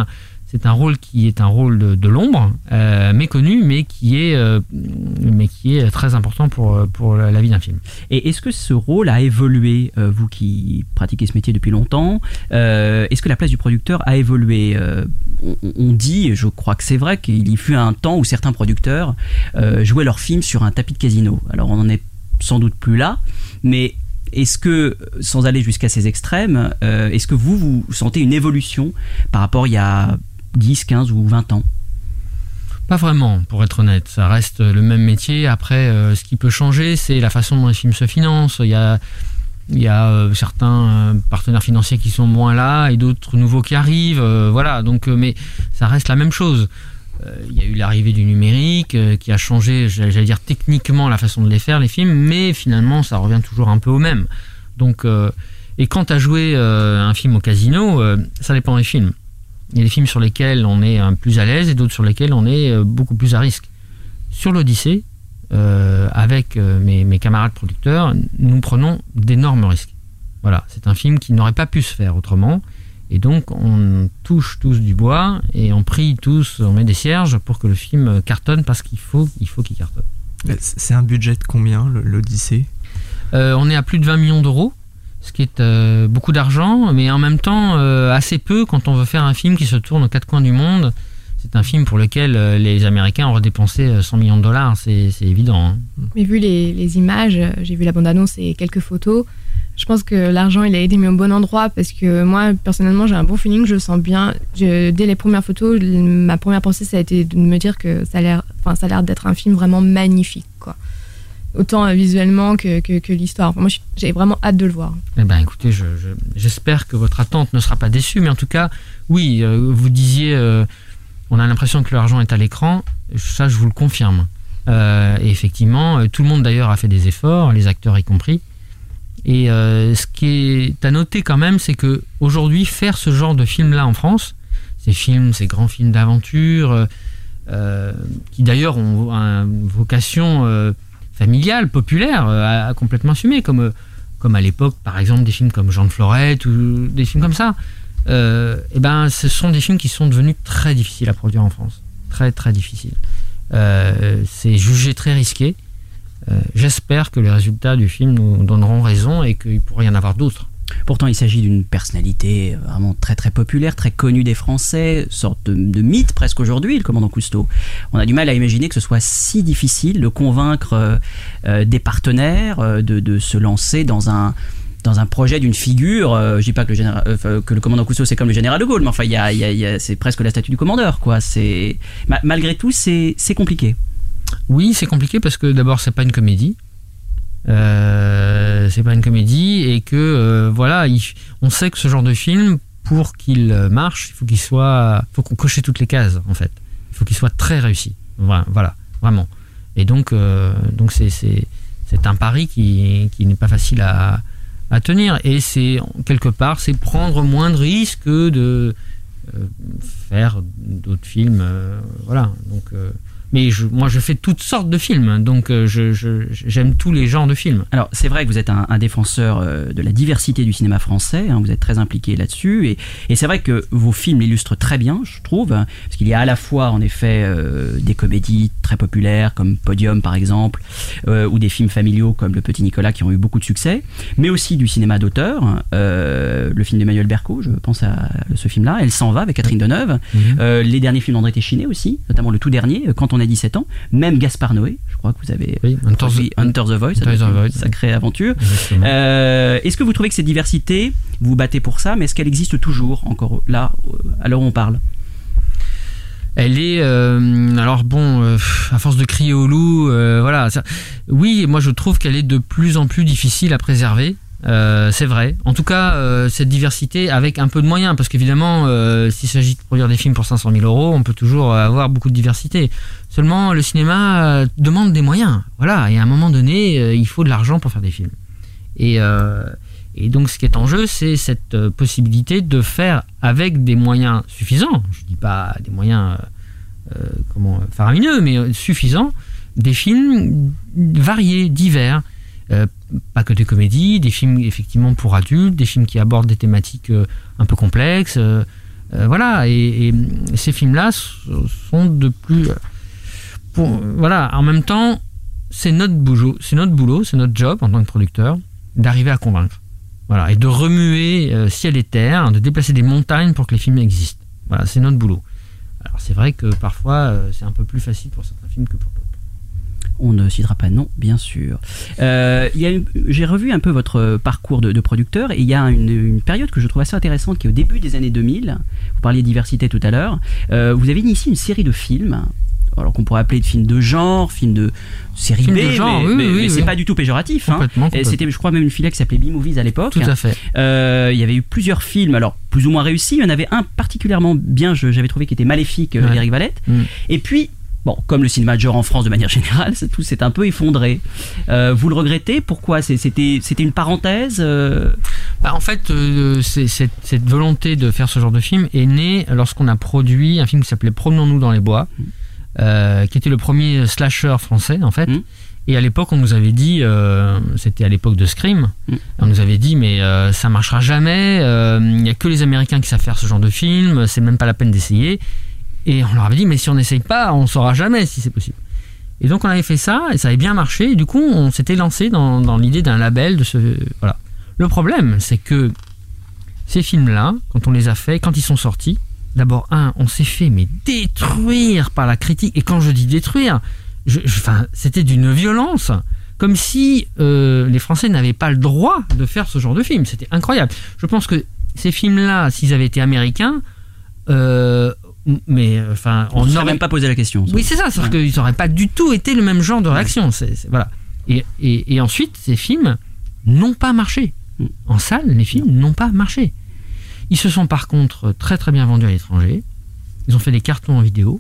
c'est un rôle qui est un rôle de, de l'ombre, euh, méconnu, mais qui est, euh, mais qui est très important pour, pour la vie d'un film. Et est-ce que ce rôle a évolué, euh, vous qui pratiquez ce métier depuis longtemps, euh, est-ce que la place du producteur a évolué? euh, on, on dit, je crois que c'est vrai, qu'il y fut un temps où certains producteurs euh, jouaient leurs films sur un tapis de casino. Alors on n'en est sans doute plus là, mais est-ce que, sans aller jusqu'à ces extrêmes, euh, est-ce que vous, vous sentez une évolution par rapport à il y a dix, quinze ou vingt ans? Pas vraiment, pour être honnête. Ça reste le même métier. Après, euh, ce qui peut changer, c'est la façon dont les films se financent. Il y a, il y a euh, certains euh, partenaires financiers qui sont moins là et d'autres nouveaux qui arrivent. Euh, voilà, donc, euh, mais ça reste la même chose. Euh, il y a eu l'arrivée du numérique euh, qui a changé, j'allais dire techniquement, la façon de les faire, les films, mais finalement, ça revient toujours un peu au même. Donc, euh, et quand tu as joué euh, un film au casino, euh, ça dépend des films. Il y a des films sur lesquels on est euh, plus à l'aise et d'autres sur lesquels on est euh, beaucoup plus à risque. Sur l'Odyssée, euh, avec euh, mes, mes camarades producteurs, nous prenons d'énormes risques. Voilà, c'est un film qui n'aurait pas pu se faire autrement. Et donc, on touche tous du bois et on prie tous, on met des cierges pour que le film cartonne parce qu'il faut, il faut qu'il cartonne. C'est un budget de combien, l'Odyssée ? euh, On est à plus de vingt millions d'euros. Ce qui est euh, beaucoup d'argent, mais en même temps euh, assez peu quand on veut faire un film qui se tourne aux quatre coins du monde. C'est un film pour lequel euh, les Américains auraient dépensé cent millions de dollars, c'est, c'est évident. Hein. Mais vu les, les images, j'ai vu la bande-annonce et quelques photos, je pense que l'argent il a été mis au bon endroit parce que moi, personnellement, j'ai un bon feeling, je sens bien. Je, dès les premières photos, ma première pensée, ça a été de me dire que ça a l'air, enfin, ça a l'air d'être un film vraiment magnifique, quoi. Autant visuellement que, que, que l'histoire. Enfin, moi, j'ai vraiment hâte de le voir. Eh ben, écoutez, je, je, j'espère que votre attente ne sera pas déçue, mais en tout cas, oui, euh, vous disiez, euh, on a l'impression que l'argent est à l'écran. Ça, je vous le confirme. Euh, et effectivement, euh, tout le monde d'ailleurs a fait des efforts, les acteurs y compris. Et euh, ce qui est à noter quand même, c'est que aujourd'hui, faire ce genre de film-là en France, ces films, ces grands films d'aventure, euh, qui d'ailleurs ont une vocation euh, familiale, populaire, à, à complètement assumée, comme, comme à l'époque, par exemple, des films comme Jean de Florette ou des films comme ça. Euh, et ben, ce sont des films qui sont devenus très difficiles à produire en France. Très, très difficiles. Euh, c'est jugé très risqué. Euh, j'espère que les résultats du film nous donneront raison et qu'il pourrait y en avoir d'autres. Pourtant, il s'agit d'une personnalité vraiment très très populaire, très connue des Français, sorte de, de mythe presque aujourd'hui, le commandant Cousteau. On a du mal à imaginer que ce soit si difficile de convaincre euh, des partenaires euh, de, de se lancer dans un dans un projet d'une figure. Euh, je dis pas que le, général, euh, que le commandant Cousteau c'est comme le général de Gaulle, mais enfin, il y a, il y a, il y a, c'est presque la statue du commandeur, quoi. C'est, ma, malgré tout, c'est, c'est compliqué. Oui, c'est compliqué parce que d'abord, c'est pas une comédie. Euh, c'est pas une comédie et que euh, voilà, il, on sait que ce genre de film, pour qu'il marche, il faut qu'il soit, faut qu'on coche toutes les cases en fait. Il faut qu'il soit très réussi. Voilà, voilà vraiment. Et donc, euh, donc c'est, c'est, c'est un pari qui, qui n'est pas facile à, à tenir. Et c'est quelque part, c'est prendre moins de risques que de euh, faire d'autres films. Euh, voilà. Donc. Euh, Mais je, moi, je fais toutes sortes de films, donc je, je, j'aime tous les genres de films. Alors, c'est vrai que vous êtes un, un défenseur de la diversité du cinéma français, hein, vous êtes très impliqué là-dessus, et, et c'est vrai que vos films l'illustrent très bien, je trouve, parce qu'il y a à la fois, en effet, euh, des comédies très populaires, comme Podium, par exemple, euh, ou des films familiaux, comme Le Petit Nicolas, qui ont eu beaucoup de succès, mais aussi du cinéma d'auteur, euh, le film d'Emmanuel Berco, je pense à ce film-là, Elle s'en va, avec Catherine Deneuve, mmh. euh, les derniers films d'André Téchiné aussi, notamment le tout dernier, Quand on a dix-sept ans, même Gaspard Noé, je crois que vous avez oui, Hunter, the, Hunter the Voice, Hunter the Voice, sacrée aventure. Euh, est-ce que vous trouvez que cette diversité, vous vous battez pour ça, mais est-ce qu'elle existe toujours encore là, à l'heure où on parle? Elle est euh, alors bon, euh, à force de crier au loup, euh, voilà. Ça, oui, moi je trouve qu'elle est de plus en plus difficile à préserver. Euh, c'est vrai. En tout cas, euh, cette diversité avec un peu de moyens, parce qu'évidemment, euh, s'il s'agit de produire des films pour cinq cent mille euros, on peut toujours avoir beaucoup de diversité. Seulement, le cinéma euh, demande des moyens. Voilà. Et à un moment donné, euh, il faut de l'argent pour faire des films. Et, euh, et donc, ce qui est en jeu, c'est cette euh, possibilité de faire avec des moyens suffisants. Je dis pas des moyens euh, euh, comment faramineux, mais suffisants, des films variés, divers. Euh, pas que des comédies, des films effectivement pour adultes, des films qui abordent des thématiques euh, un peu complexes, euh, Euh, voilà, et, et ces films-là sont de plus... Pour, voilà, en même temps, c'est notre boulot, c'est notre boulot, c'est notre job en tant que producteur, d'arriver à convaincre. Voilà, et de remuer euh, ciel et terre, de déplacer des montagnes pour que les films existent. Voilà, c'est notre boulot. Alors c'est vrai que parfois, euh, c'est un peu plus facile pour certains films que pour d'autres. On ne citera pas non, bien sûr. Euh, il y a une, j'ai revu un peu votre parcours de, de producteur et il y a une, une période que je trouve assez intéressante qui est au début des années deux mille. Vous parliez de diversité tout à l'heure. Euh, vous avez initié une série de films, alors qu'on pourrait appeler de films de genre, films de série Film B, de genre, mais, oui, mais, oui, mais oui. c'est pas du tout péjoratif. Complètement, Hein. complètement. C'était, je crois, même une filiale qui s'appelait B-Movies à l'époque. Tout à fait. Euh, il y avait eu plusieurs films, alors plus ou moins réussis. Il y en avait un particulièrement bien, je, j'avais trouvé, qui était Maléfique, Ouais. d'Éric Valette. Mm. Et puis, bon, comme le cinéma de genre en France de manière générale, c'est, tout s'est un peu effondré. Euh, vous le regrettez ? Pourquoi ? C'est- c'était, c'était une parenthèse euh... Bah, en fait, euh, c'est, cette, cette volonté de faire ce genre de film est née lorsqu'on a produit un film qui s'appelait Promenons-nous dans les bois, euh, qui était le premier slasher français en fait. Mm. Et à l'époque, on nous avait dit, euh, c'était à l'époque de Scream, Mm. on nous avait dit, mais euh, ça marchera jamais, il n'y a que les Américains qui savent faire ce genre de film, c'est même pas la peine d'essayer. Et on leur avait dit, mais si on n'essaye pas, on saura jamais si c'est possible. Et donc on avait fait ça, et ça avait bien marché, et du coup on s'était lancé dans, dans l'idée d'un label de ce... Voilà. Le problème, c'est que ces films-là, quand on les a faits, quand ils sont sortis, d'abord, un, on s'est fait mais détruire par la critique, et quand je dis détruire, je, je, enfin, c'était d'une violence, comme si euh, les Français n'avaient pas le droit de faire ce genre de film. C'était incroyable. Je pense que ces films-là, s'ils avaient été américains, euh, mais enfin, On on n'aurait n'aurait même pas posé la question. ça. oui, c'est ça, sauf Ouais. qu'ils n'auraient pas du tout été le même genre de réaction. C'est, c'est- voilà. Et, et, et ensuite, ces films n'ont pas marché. Mm. En salle, les films n'ont pas marché. Ils se sont par contre très très bien vendus à l'étranger. Ils ont fait des cartons en vidéo.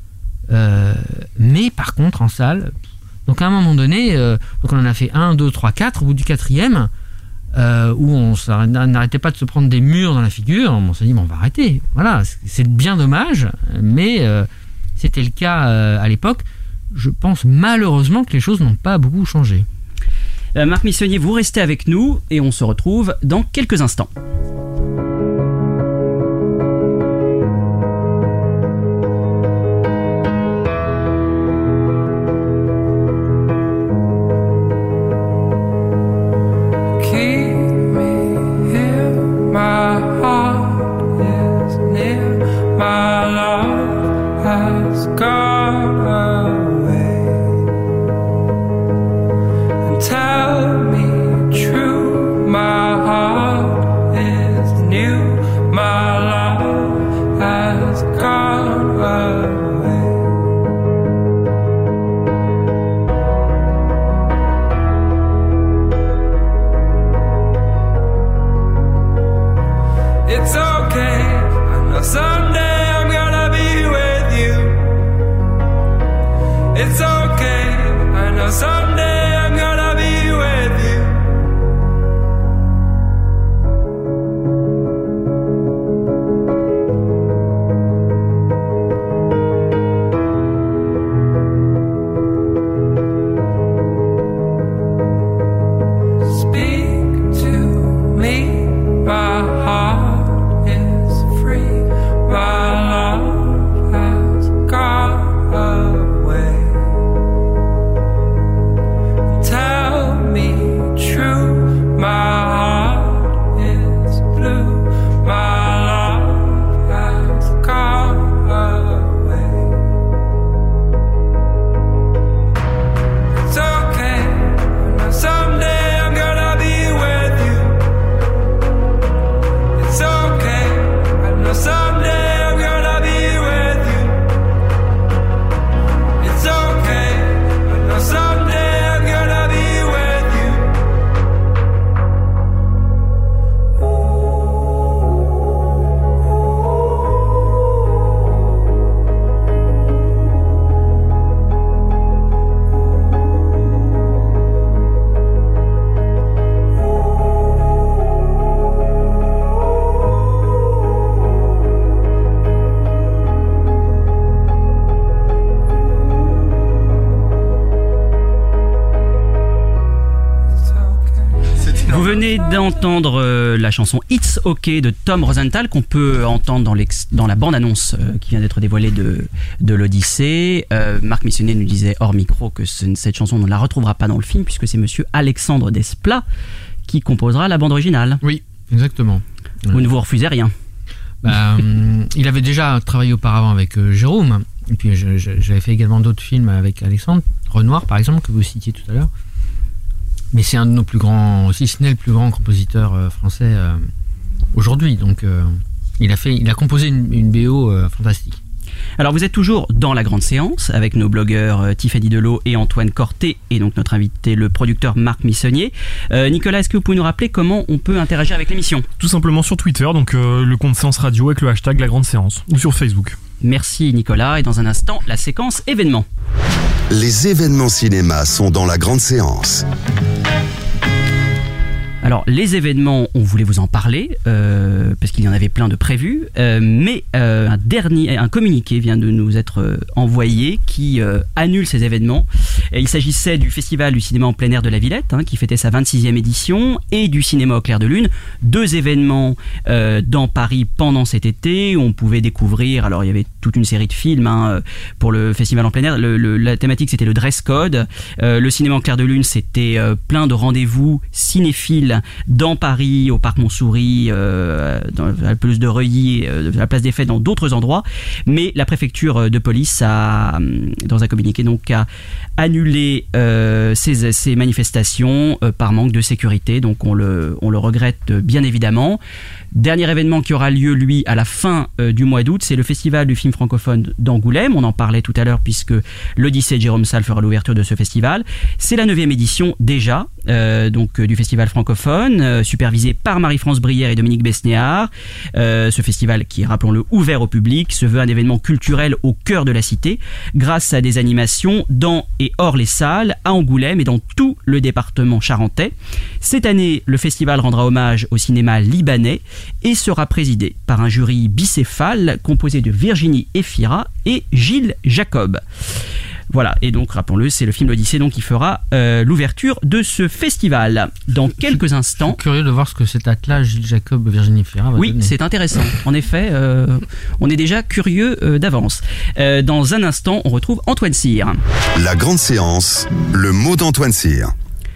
Euh, mais par contre, en salle. Donc à un moment donné, euh, donc on en a fait un, deux, trois, quatre. Au bout du quatrième, euh, où on s'arrêt- n'arrêtait pas de se prendre des murs dans la figure, on s'est dit, bon, on va arrêter. Voilà, c'est- c'est bien dommage, mais euh, c'était le cas euh, à l'époque. Je pense malheureusement que les choses n'ont pas beaucoup changé. Euh, Marc Missonnier, vous restez avec nous et on se retrouve dans quelques instants. Keep me here, my heart is near, my love has gone away. And tell me true, my heart is new, my love has gone away. It's okay, I know someday I'm gonna be with you. venez d'entendre euh, la chanson It's OK de Tom Rosenthal qu'on peut entendre dans, l'ex- dans la bande-annonce euh, qui vient d'être dévoilée de, de l'Odyssée. Euh, Marc Missonnier nous disait hors micro que ce, cette chanson on ne la retrouvera pas dans le film puisque c'est monsieur Alexandre Desplat qui composera la bande originale. Oui, exactement. Vous ne vous refusez rien. Bah, euh, il avait déjà travaillé auparavant avec euh, Jérôme, et puis je, je, j'avais fait également d'autres films avec Alexandre, Renoir par exemple, que vous citiez tout à l'heure. Mais c'est un de nos plus grands, si ce n'est le plus grand compositeur euh, français euh, aujourd'hui. Donc euh, il, a fait, il a composé une, une B O euh, fantastique. Alors vous êtes toujours dans la grande séance avec nos blogueurs euh, Tiffany Delot et Antoine Corté et donc notre invité le producteur Marc Missonnier. Euh, Nicolas, est-ce que vous pouvez nous rappeler comment on peut interagir avec l'émission ? Tout simplement sur Twitter, donc euh, le compte Séance Radio avec le hashtag La Grande Séance, ou sur Facebook. Merci Nicolas, et dans un instant la séquence événements. Les événements cinéma sont dans la grande séance. Alors les événements, on voulait vous en parler euh, parce qu'il y en avait plein de prévus, euh, mais euh, un dernier, un communiqué vient de nous être euh, envoyé qui euh, annule ces événements. Et il s'agissait du Festival du cinéma en plein air de la Villette, hein, qui fêtait sa vingt-sixième édition, et du cinéma au clair de lune, deux événements euh, dans Paris pendant cet été où on pouvait découvrir. Alors il y avait toute une série de films hein, pour le Festival en plein air. Le, le, la thématique c'était le dress code. Euh, le cinéma en clair de lune c'était euh, plein de rendez-vous cinéphiles dans Paris, au Parc Montsouris, euh, dans la pelouse de Reuilly, euh, à la place des Fêtes, dans d'autres endroits. Mais la préfecture de police a, dans un communiqué, donc, a annulé euh, ces, ces manifestations euh, par manque de sécurité. Donc on le, on le regrette bien évidemment. Dernier événement qui aura lieu, lui, à la fin euh, du mois d'août, c'est le Festival du film francophone d'Angoulême. On en parlait tout à l'heure puisque l'Odyssée de Jérôme Salle fera l'ouverture de ce festival. C'est la neuvième édition déjà euh, donc, euh, du festival francophone, euh, supervisé par Marie-France Brière et Dominique Besnéard. Euh, ce festival qui est, rappelons-le, ouvert au public, se veut un événement culturel au cœur de la cité, grâce à des animations dans et hors les salles, à Angoulême et dans tout le département charentais. Cette année, le festival rendra hommage au cinéma libanais et sera présidé par un jury bicéphale composé de Virginie Efira et Gilles Jacob. Voilà, et donc rappelons-le, c'est le film L'Odyssée donc qui fera euh, l'ouverture de ce festival. Dans quelques instants. Je suis curieux de voir ce que cet attelage Gilles Jacob, Virginie Efira va Oui, donner. c'est intéressant. En effet, euh, on est déjà curieux euh, d'avance. Euh, dans un instant, on retrouve Antoine Cyr. La grande séance, le mot d'Antoine Cyr.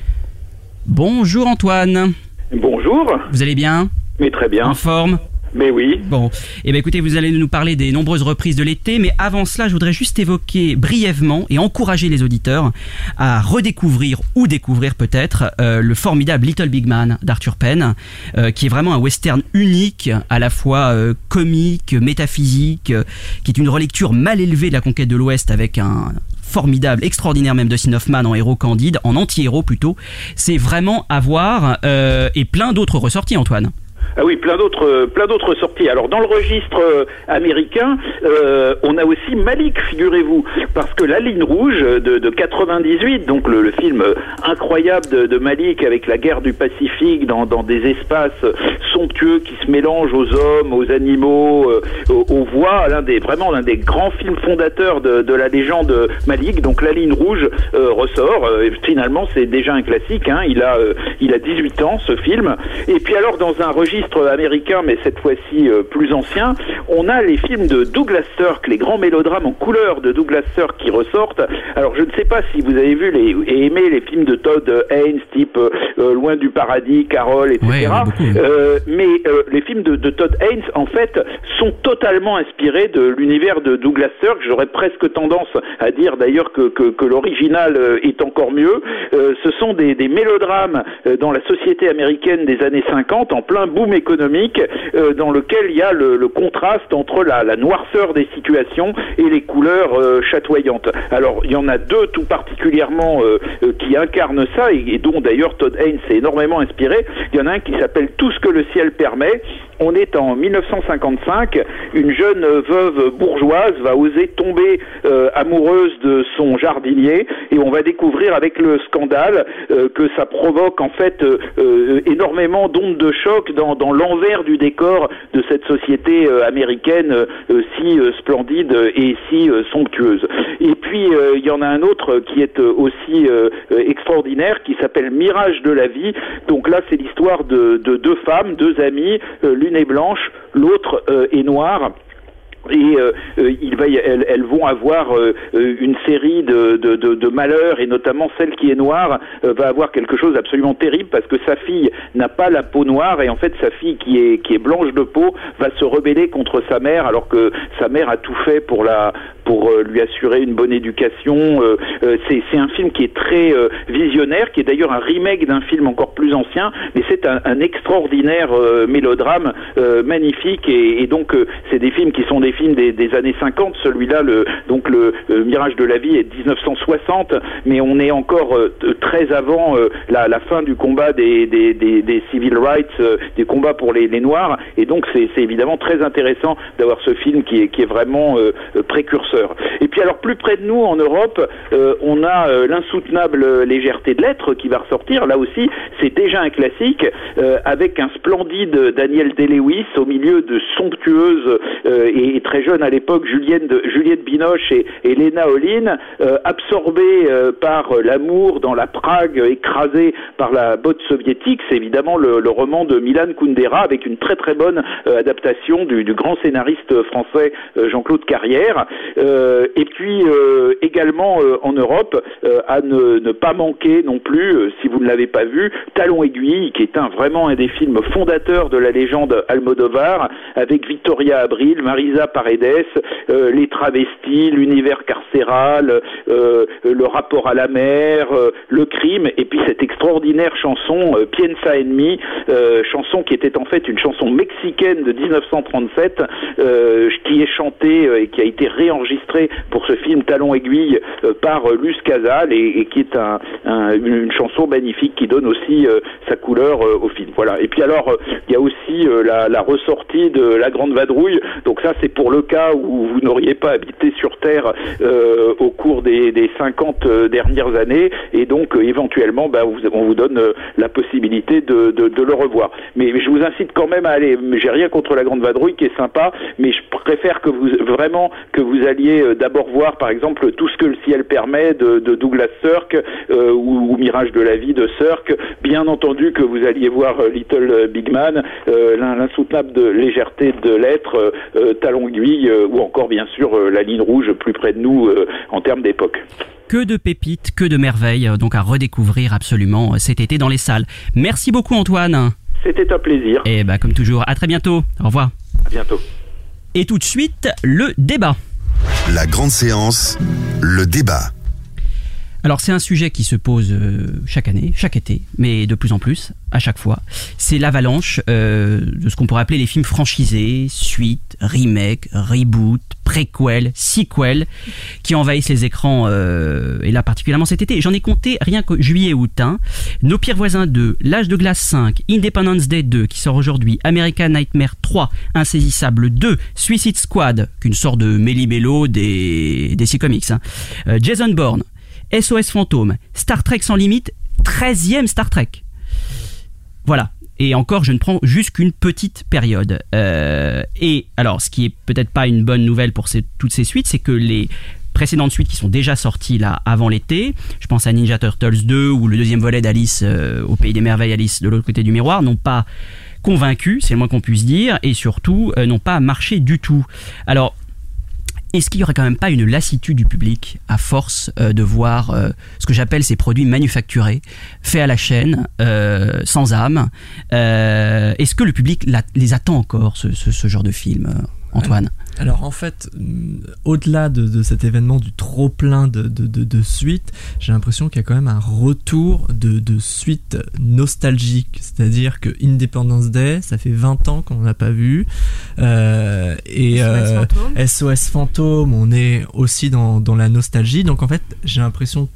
Bonjour Antoine. Bonjour. Vous allez bien ? Mais très bien. En forme ? Mais oui. Bon, eh bien écoutez, vous allez nous parler des nombreuses reprises de l'été, mais avant cela, je voudrais juste évoquer brièvement et encourager les auditeurs à redécouvrir ou découvrir peut-être euh, le formidable Little Big Man d'Arthur Penn, euh, qui est vraiment un western unique, à la fois euh, comique, métaphysique, euh, qui est une relecture mal élevée de la conquête de l'Ouest avec un formidable, extraordinaire même Dustin Hoffman en héros candide, en anti-héros plutôt. C'est vraiment à voir euh, et plein d'autres ressorties, Antoine. Ah oui, plein d'autres, plein d'autres sorties. Alors dans le registre euh, américain, euh, on a aussi Malik, figurez-vous, parce que La Ligne Rouge de, de quatre-vingt-dix-huit, donc le, le film incroyable de, de Malik avec la guerre du Pacifique dans, dans des espaces somptueux qui se mélangent aux hommes, aux animaux, euh, aux, aux voix, l'un des vraiment l'un des grands films fondateurs de, de la légende Malik. Donc La Ligne Rouge euh, ressort. Euh, finalement, c'est déjà un classique. Hein, il a, euh, il a dix-huit ans ce film. Et puis alors dans un registre américain, mais cette fois-ci euh, plus ancien, on a les films de Douglas Sirk, les grands mélodrames en couleur de Douglas Sirk qui ressortent. Alors je ne sais pas si vous avez vu les, et aimé les films de Todd Haynes, type euh, Loin du paradis, Carole, et cetera. Ouais, euh, mais euh, les films de, de Todd Haynes, en fait, sont totalement inspirés de l'univers de Douglas Sirk. J'aurais presque tendance à dire d'ailleurs que, que, que l'original euh, est encore mieux. Euh, ce sont des, des mélodrames euh, dans la société américaine des années cinquante, en plein boom économique, euh, dans lequel il y a le, le contraste entre la, la noirceur des situations et les couleurs euh, chatoyantes. Alors il y en a deux tout particulièrement euh, euh, qui incarnent ça et, et dont d'ailleurs Todd Haynes s'est énormément inspiré. Il y en a un qui s'appelle Tout ce que le ciel permet on est en mille neuf cent cinquante-cinq, une jeune veuve bourgeoise va oser tomber euh, amoureuse de son jardinier, et on va découvrir avec le scandale euh, que ça provoque en fait euh, euh, énormément d'ondes de choc dans, dans l'envers du décor de cette société euh, américaine euh, si euh, splendide et si euh, somptueuse. Et puis euh, il y en a un autre qui est euh, aussi euh, extraordinaire, qui s'appelle Mirage de la vie. Donc là c'est l'histoire de, de deux femmes, deux amies, euh, l'une est blanche, l'autre euh, est noire. Et euh, il va y, elles, elles vont avoir euh, une série de, de, de, de malheurs, et notamment celle qui est noire euh, va avoir quelque chose d'absolument terrible, parce que sa fille n'a pas la peau noire, et en fait sa fille qui est qui est blanche de peau va se rebeller contre sa mère, alors que sa mère a tout fait pour la pour euh, lui assurer une bonne éducation. Euh, euh, c'est c'est un film qui est très euh, visionnaire, qui est d'ailleurs un remake d'un film encore plus ancien, mais c'est un, un extraordinaire euh, mélodrame euh, magnifique, et, et donc euh, c'est des films qui sont des films des, des années cinquante. Celui-là, le, donc le euh, Mirage de la vie est dix-neuf cent soixante, mais on est encore euh, très avant euh, la, la fin du combat des, des, des, des civil rights, euh, des combats pour les, les Noirs, et donc c'est, c'est évidemment très intéressant d'avoir ce film qui est, qui est vraiment euh, précurseur. Et puis alors plus près de nous en Europe, euh, on a euh, l'insoutenable légèreté de l'être qui va ressortir. Là aussi, c'est déjà un classique, euh, avec un splendide Daniel Day-Lewis au milieu de somptueuses euh, et très jeune à l'époque Juliette, de, Juliette Binoche et, et Lena Olin, euh, absorbées euh, par l'amour dans la Prague écrasée par la botte soviétique. C'est évidemment le, le roman de Milan Kundera, avec une très très bonne euh, adaptation du, du grand scénariste français euh, Jean-Claude Carrière. Euh, et puis euh, également euh, en Europe, euh, à ne, ne pas manquer non plus, euh, si vous ne l'avez pas vu, Talon Aiguille, qui est un, vraiment un des films fondateurs de la légende Almodovar, avec Victoria Abril, Marisa Paredes, euh, les travestis, l'univers carcéral, euh, le rapport à la mer, euh, le crime, et puis cette extraordinaire chanson euh, Piensa en mí, euh, chanson qui était en fait une chanson mexicaine de dix-neuf cent trente-sept, euh, qui est chantée euh, et qui a été réenregistrée pour ce film Talon Aiguille euh, par euh, Luz Casal, et, et qui est un, un, une, une chanson magnifique qui donne aussi euh, sa couleur euh, au film. Voilà. Et puis alors, il euh, y a aussi euh, la, la ressortie de La Grande Vadrouille. Donc ça, c'est pour le cas où vous n'auriez pas habité sur Terre euh, au cours des, des cinquante dernières années, et donc euh, éventuellement, bah, vous, on vous donne euh, la possibilité de, de, de le revoir. Mais, mais je vous incite quand même à aller. J'ai rien contre La Grande Vadrouille, qui est sympa, mais je préfère que vous vraiment que vous alliez euh, d'abord voir, par exemple, Tout ce que le ciel permet de, de Douglas Sirk, euh, ou, ou Mirage de la vie de Sirk. Bien entendu que vous alliez voir euh, Little Big Man, euh, l'insoutenable de légèreté de l'être, euh, Talon Aiguille, euh, ou encore bien sûr euh, La Ligne Rouge, plus près de nous euh, en termes d'époque. Que de pépites, que de merveilles, donc à redécouvrir absolument cet été dans les salles. Merci beaucoup Antoine. C'était un plaisir. Et bah comme toujours, à très bientôt. Au revoir. À bientôt. Et tout de suite, le débat. La grande séance, le débat. Alors c'est un sujet qui se pose euh, chaque année, chaque été, mais de plus en plus, à chaque fois. C'est l'avalanche euh, de ce qu'on pourrait appeler les films franchisés, suites, remakes, reboots, préquels, sequels, qui envahissent les écrans, euh, et là particulièrement cet été. J'en ai compté rien que juillet et août. Hein. Nos pires voisins deux, L'Âge de glace cinq, Independence Day deux qui sort aujourd'hui, American Nightmare trois, Insaisissable deux, Suicide Squad, qu'une sorte de méli-mélo des, des C-Comics, hein. euh, Jason Bourne, S O S Fantôme, Star Trek sans limite, treizième Star Trek. Voilà. Et encore, je ne prends juste qu'une petite période. Euh, et alors, ce qui est peut-être pas une bonne nouvelle pour ces, toutes ces suites, c'est que les précédentes suites qui sont déjà sorties là avant l'été, je pense à Ninja Turtles deux ou le deuxième volet d'Alice euh, au Pays des Merveilles, Alice de l'autre côté du miroir, n'ont pas convaincu, c'est le moins qu'on puisse dire, et surtout euh, n'ont pas marché du tout. Alors, est-ce qu'il n'y aurait quand même pas une lassitude du public à force euh, de voir euh, ce que j'appelle ces produits manufacturés, faits à la chaîne, euh, sans âme euh, Est-ce que le public la, les attend encore, ce, ce, ce genre de film, euh, Antoine ? Alors en fait, au-delà de, de cet événement du trop plein de, de, de, de suites, j'ai l'impression qu'il y a quand même un retour de, de suites nostalgiques. C'est-à-dire que Independence Day, ça fait vingt ans qu'on n'a pas vu. Euh, et S O S, euh, Fantôme. S O S Fantôme, on est aussi dans, dans la nostalgie. Donc en fait, j'ai l'impression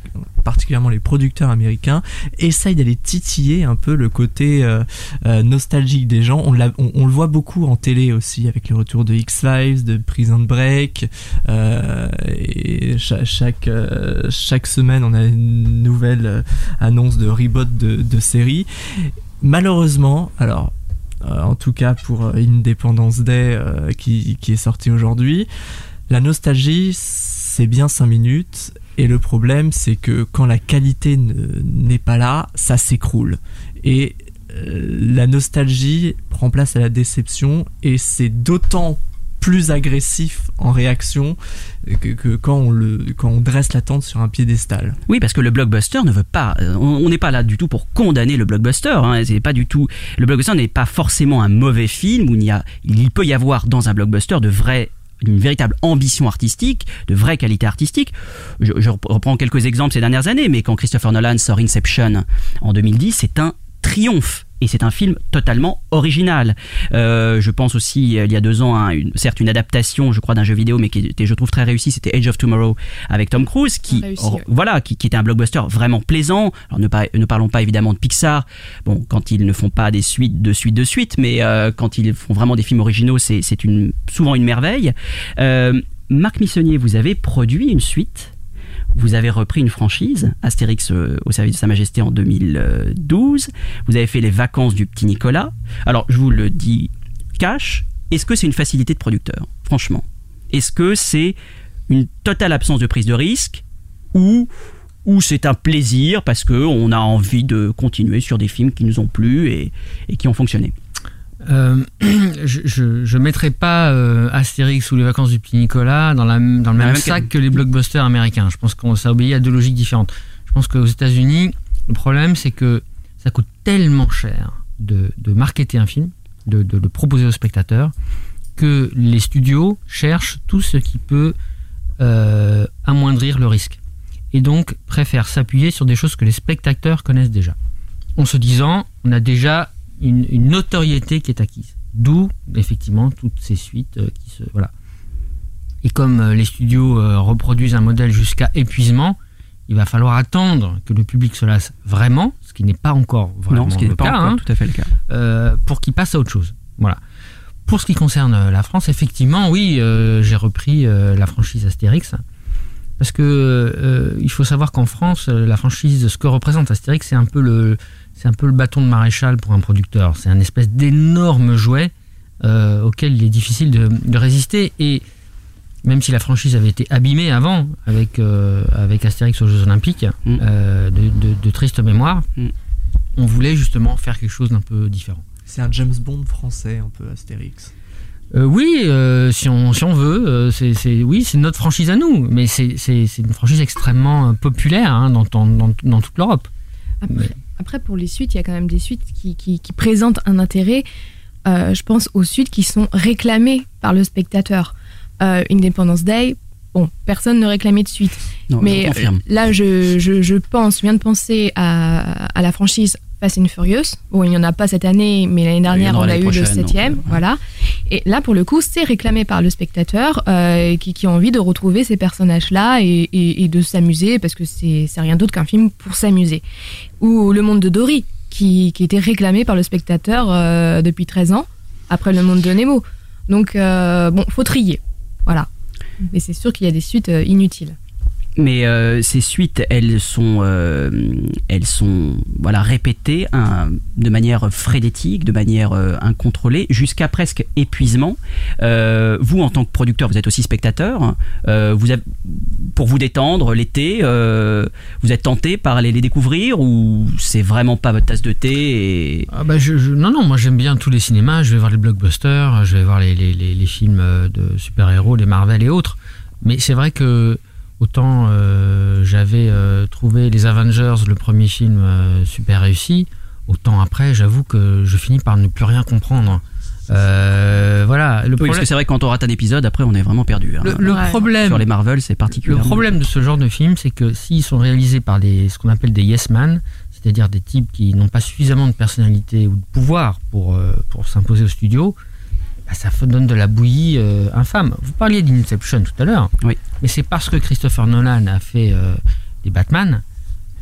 particulièrement les producteurs américains, essayent d'aller titiller un peu le côté euh, euh, nostalgique des gens. On, l'a, on, on le voit beaucoup en télé aussi, avec le retour de X-Files, de Prison Break, euh, et chaque, chaque, euh, chaque semaine on a une nouvelle euh, annonce de reboot de, de série. Malheureusement, alors euh, en tout cas pour Independence Day euh, qui, qui est sorti aujourd'hui, la nostalgie c'est bien cinq minutes, et le problème c'est que quand la qualité ne, n'est pas là, ça s'écroule. Et euh, la nostalgie prend place à la déception, et c'est d'autant plus agressif en réaction que, que quand, on le, quand on dresse l'attente sur un piédestal. Oui, parce que le blockbuster ne veut pas... On n'est pas là du tout pour condamner le blockbuster. Hein, c'est pas du tout, le blockbuster n'est pas forcément un mauvais film, où il, y a, il peut y avoir dans un blockbuster de vrais... une véritable ambition artistique, de vraie qualité artistique. Je, je reprends quelques exemples ces dernières années, mais quand Christopher Nolan sort Inception en deux mille dix, c'est un triomphe. Et c'est un film totalement original. Euh, je pense aussi, il y a deux ans, hein, une, certes une adaptation, je crois, d'un jeu vidéo, mais qui était, je trouve, très réussi. C'était Edge of Tomorrow avec Tom Cruise, qui, réussi, or, ouais. voilà, qui, qui était un blockbuster vraiment plaisant. Alors ne, pas, ne parlons pas évidemment de Pixar. Bon, quand ils ne font pas des suites de suites de suites, mais euh, quand ils font vraiment des films originaux, c'est, c'est une, souvent une merveille. Euh, Marc Missonnier, vous avez produit une suite. Vous avez repris une franchise, Astérix euh, au service de Sa Majesté en deux mille douze. Vous avez fait Les Vacances du Petit Nicolas. Alors, je vous le dis cash, est-ce que c'est une facilité de producteur, franchement ? Est-ce que c'est une totale absence de prise de risque, ou, ou c'est un plaisir parce qu'on a envie de continuer sur des films qui nous ont plu et, et qui ont fonctionné ? Euh, je ne mettrai pas euh, Astérix ou Les Vacances du Petit Nicolas dans, la, dans le même, même sac que les blockbusters américains. Je pense que ça obéit à deux logiques différentes. Je pense qu'aux États-Unis, le problème c'est que ça coûte tellement cher de, de marketer un film, de, de le proposer aux spectateurs, que les studios cherchent tout ce qui peut euh, amoindrir le risque. Et donc préfèrent s'appuyer sur des choses que les spectateurs connaissent déjà. En se disant, on a déjà Une, une notoriété qui est acquise. D'où, effectivement, toutes ces suites euh, qui se... Voilà. Et comme euh, les studios euh, reproduisent un modèle jusqu'à épuisement, il va falloir attendre que le public se lasse vraiment, ce qui n'est pas encore vraiment non, ce qui le n'est pas cas, encore hein, tout à fait le cas. Euh, pour qu'il passe à autre chose. Voilà. Pour ce qui concerne la France, effectivement, oui, euh, j'ai repris euh, la franchise Astérix. Parce que euh, il faut savoir qu'en France, la franchise, ce que représente Astérix, c'est un peu le... C'est un peu le bâton de maréchal pour un producteur. C'est un espèce d'énorme jouet euh, auquel il est difficile de, de résister. Et même si la franchise avait été abîmée avant avec, euh, avec Astérix aux Jeux Olympiques, mmh. euh, de, de, de triste mémoire, mmh. on voulait justement faire quelque chose d'un peu différent. C'est un James Bond français, un peu, Astérix. Euh, oui, euh, si, on, si on veut, euh, c'est, c'est, oui, c'est notre franchise à nous. Mais c'est, c'est, c'est une franchise extrêmement populaire hein, dans, dans, dans toute l'Europe. Après, mais... après, pour les suites, il y a quand même des suites qui, qui, qui présentent un intérêt. Euh, je pense aux suites qui sont réclamées par le spectateur. Euh, Independence Day, bon, personne ne réclamait de suite. Non, mais je là, je, je, je pense, je viens de penser à, à la franchise Fast and Furious. Bon, il n'y en a pas cette année, mais l'année dernière, on a eu le septième. Donc, ouais. Voilà. Et là, pour le coup, c'est réclamé par le spectateur euh, qui, qui a envie de retrouver ces personnages-là et, et, et de s'amuser, parce que c'est, c'est rien d'autre qu'un film pour s'amuser. Ou Le Monde de Dory, qui, qui était réclamé par le spectateur euh, depuis treize ans, après Le Monde de Nemo. Donc, euh, bon, faut trier. Voilà. Mais c'est sûr qu'il y a des suites euh, inutiles. Mais euh, ces suites, elles sont, euh, elles sont voilà, répétées hein, de manière frénétique, de manière euh, incontrôlée, jusqu'à presque épuisement. Euh, vous, en tant que producteur, vous êtes aussi spectateur. Euh, vous avez, pour vous détendre l'été, euh, vous êtes tenté par les, les découvrir, ou c'est vraiment pas votre tasse de thé et... ah bah je, je, Non, non, moi j'aime bien tous les cinémas. Je vais voir les blockbusters, je vais voir les, les, les, les films de super-héros, les Marvel et autres. Mais c'est vrai que autant euh, j'avais euh, trouvé les Avengers, le premier film, euh, super réussi, autant après, j'avoue que je finis par ne plus rien comprendre. Euh, voilà. Le oui, problème... parce que c'est vrai que quand on rate un épisode, après, on est vraiment perdu. Hein. Le, le ouais. problème sur les Marvel, c'est particulièrement. Le problème de ce genre de film, c'est que s'ils sont réalisés par des, ce qu'on appelle des yes man, c'est-à-dire des types qui n'ont pas suffisamment de personnalité ou de pouvoir pour euh, pour s'imposer au studio, bah, ça donne de la bouillie euh, infâme. Vous parliez d'Inception tout à l'heure, oui. Mais c'est parce que Christopher Nolan a fait euh, des Batman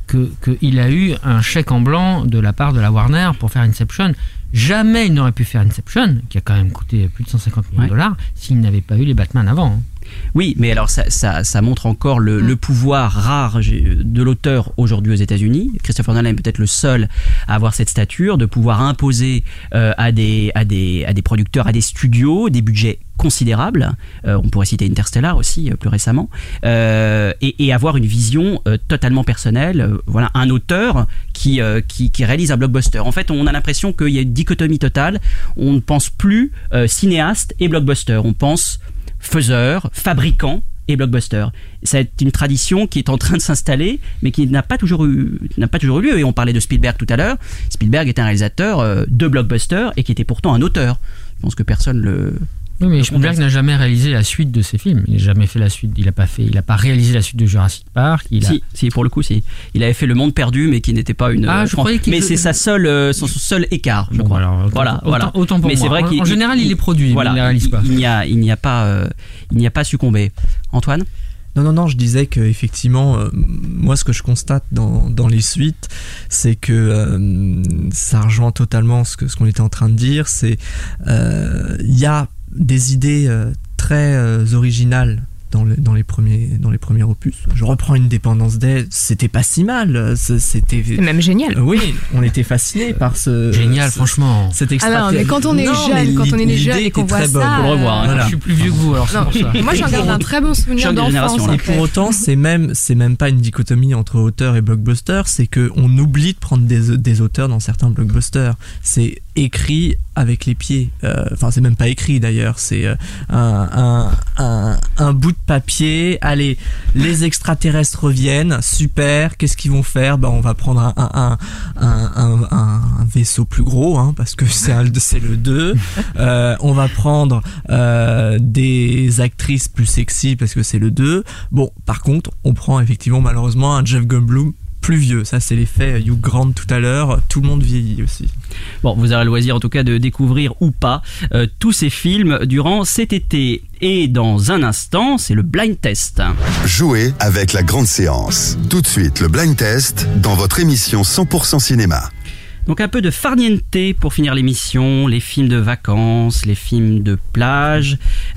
que qu'il a eu un chèque en blanc de la part de la Warner pour faire Inception. Jamais il n'aurait pu faire Inception, qui a quand même coûté plus de cent cinquante millions de dollars, s'il n'avait pas eu les Batman avant. Hein. Oui, mais alors ça, ça, ça montre encore le, le pouvoir rare de l'auteur aujourd'hui aux États-Unis. Christopher Nolan est peut-être le seul à avoir cette stature de pouvoir imposer euh, à, des, à, des, à des producteurs, à des studios, des budgets considérables. Euh, on pourrait citer Interstellar aussi euh, plus récemment, euh, et, et avoir une vision euh, totalement personnelle. Euh, voilà, un auteur qui, euh, qui, qui réalise un blockbuster. En fait, on a l'impression qu'il y a une dichotomie totale. On ne pense plus euh, cinéaste et blockbuster. On pense faiseur, fabricant et blockbuster. C'est une tradition qui est en train de s'installer, mais qui n'a pas toujours eu, n'a pas toujours eu lieu. Et on parlait de Spielberg tout à l'heure. Spielberg est un réalisateur euh, de blockbuster et qui était pourtant un auteur. Je pense que personne le... Oui, mais Spielberg n'a jamais réalisé la suite de ses films. Il n'a jamais fait la suite. Il n'a pas fait. Il n'a pas réalisé la suite de Jurassic Park. Il a... Si, si, pour le coup, si. Il avait fait Le Monde Perdu, mais qui n'était pas une. Ah, je croyais qu'il mais fait... c'est sa seule, euh, son seul écart, je bon, crois. Alors, autant, voilà, autant, voilà. Autant pour mais moi. c'est vrai en, qu'il, en général, il, il les produit, voilà, mais il les réalise pas. Il, il n'y a, il n'y a pas, euh, il n'y a pas succombé. Antoine. Non, non, non, je disais qu'effectivement, euh, moi, ce que je constate dans, dans les suites, c'est que euh, ça rejoint totalement ce, que, ce qu'on était en train de dire. C'est il euh, y a des idées euh, très euh, originales dans, le, dans, les premiers, dans les premiers opus. Je reprends Independence Day, c'était pas si mal. C'était c'est même génial. Oui, on était fascinés par ce... Génial, ce, franchement. Cet extra... Ah non, mais quand on est non, jeune, quand on est jeune et qu'on voit ça... Faut le revoir. Hein. Voilà. Je suis plus vieux que vous, alors c'est non, pour ça. Moi, j'en garde un très bon souvenir d'enfance. Et pour autant, c'est même, c'est même pas une dichotomie entre auteur et blockbuster, c'est qu'on oublie de prendre des, des auteurs dans certains blockbusters. C'est écrit avec les pieds. Enfin, euh, c'est même pas écrit d'ailleurs. C'est euh, un, un, un, un bout de papier. Allez, les extraterrestres reviennent. Super. Qu'est-ce qu'ils vont faire? Bah, on va prendre un, un, un, un, un, un vaisseau plus gros, hein, parce que c'est, un, c'est le deux. Euh, on va prendre euh, des actrices plus sexy parce que c'est le deux. Bon, par contre, on prend effectivement malheureusement un Jeff Goldblum plus vieux. Ça, c'est l'effet Hugh Grant tout à l'heure. Tout le monde vieillit aussi. Bon, vous aurez le loisir en tout cas de découvrir ou pas euh, tous ces films durant cet été. Et dans un instant, c'est le blind test. Jouez avec la grande séance. Tout de suite, le blind test dans votre émission cent pour cent cinéma. Donc un peu de farniente pour finir l'émission, les films de vacances, les films de plage.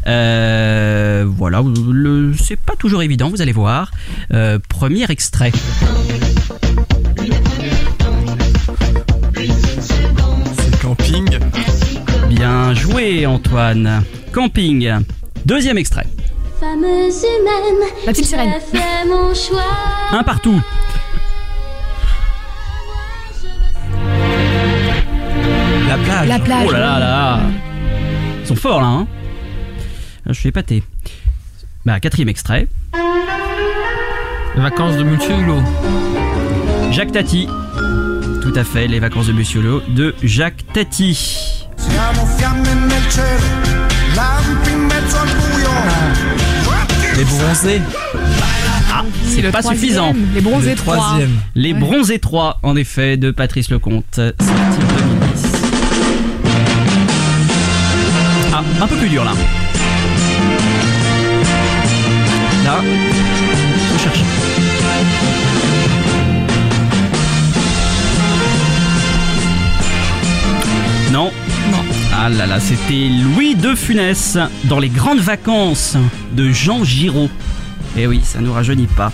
Euh, voilà, le, c'est pas toujours évident, vous allez voir. Euh, premier extrait. C'est Camping. Bien joué, Antoine. Camping. Deuxième extrait. Fameuse humaine, La petite sirène. j'ai fait mon choix. Un partout. La plage. La plage. Oh là là là. Ils sont forts là, hein. Je suis épaté. Bah, quatrième extrait. Les vacances de Monsieur Hulot. Jacques Tati. Tout à fait, les vacances de Monsieur Hulot de Jacques Tati. Les bronzés. Ah, c'est le pas troisième. suffisant. Les bronzés Le trois. troisième. Les Ouais. Bronzés trois, en effet, de Patrice Lecomte, sorti deux mille dix. Ah, un peu plus dur là. Là, faut chercher. Non. Non. Ah là là, c'était Louis de Funès dans Les Grandes Vacances de Jean Giraud. Eh oui, ça nous rajeunit pas.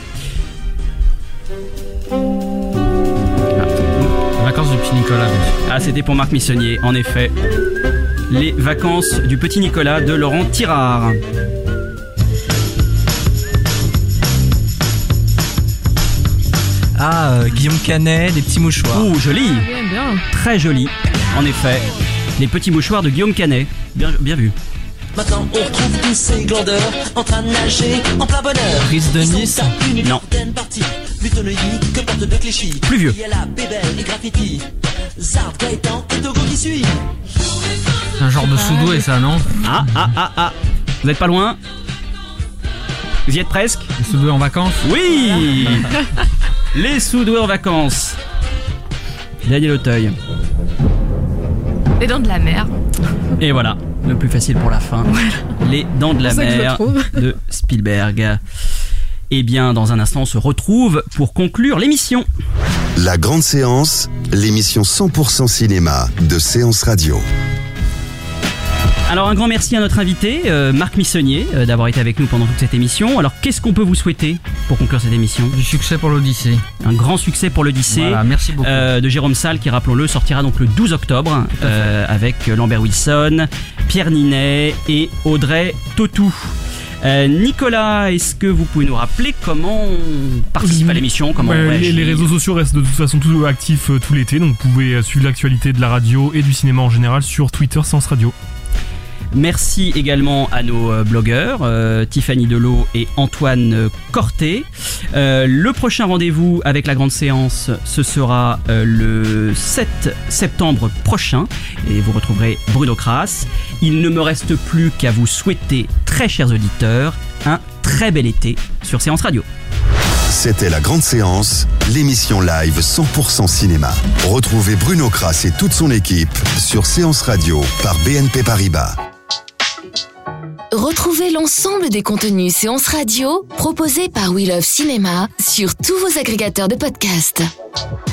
Les vacances du petit Nicolas. Ah, c'était pour Marc Missonnier, en effet. Les vacances du petit Nicolas de Laurent Tirard. Ah, euh, Guillaume Canet, des petits mouchoirs. Ouh, joli. Bien, bien. Très joli, en effet. Les petits mouchoirs de Guillaume Canet. Bien, bien vu. Maintenant on retrouve tous ces glandeurs en train de nager en plein bonheur. Brice de Nice. Non. Partie, plutôt neuilly que porte de Clichy. Plus vieux. Il y a la Bébel et Graffiti. Zard, Gaëtan et Togo qui suit. C'est un genre de sous-doué, ça, non? Ah, ah, ah, ah. Vous êtes pas loin? Vous y êtes presque? Les sous-doués en vacances? Oui. Les sous-doués en vacances. Daniel Auteuil. Les dents de la mer. Et voilà, le plus facile pour la fin. Les Dents de la C'est pour ça que je le mer trouve. de Spielberg. Eh bien, dans un instant, on se retrouve pour conclure l'émission. La grande séance, l'émission cent pour cent cinéma de Séance Radio. Alors un grand merci à notre invité, euh, Marc Missonnier, euh, d'avoir été avec nous pendant toute cette émission. Alors qu'est-ce qu'on peut vous souhaiter pour conclure cette émission ? Du succès pour l'Odyssée. Un grand succès pour l'Odyssée. Voilà, merci beaucoup. Euh, de Jérôme Salle, qui, rappelons-le, sortira donc le douze octobre euh, avec Lambert Wilson, Pierre Ninet et Audrey Tautou. Euh, Nicolas, est-ce que vous pouvez nous rappeler comment on participe à l'émission, comment ouais, on les, les réseaux sociaux restent de toute façon tout actifs euh, tout l'été, donc vous pouvez euh, suivre l'actualité de la radio et du cinéma en général sur Twitter Séance Radio. Merci également à nos euh, blogueurs, euh, Tiffany Delot et Antoine euh, Corté. Euh, le prochain rendez-vous avec la grande séance, ce sera euh, le sept septembre prochain et vous retrouverez Bruno Kras. Il ne me reste plus qu'à vous souhaiter, très chers auditeurs, un très bel été sur Séance Radio. C'était la grande séance, l'émission live cent pour cent cinéma. Retrouvez Bruno Kras et toute son équipe sur Séance Radio par B N P Paribas. Retrouvez l'ensemble des contenus Séance Radio proposés par We Love Cinéma sur tous vos agrégateurs de podcasts.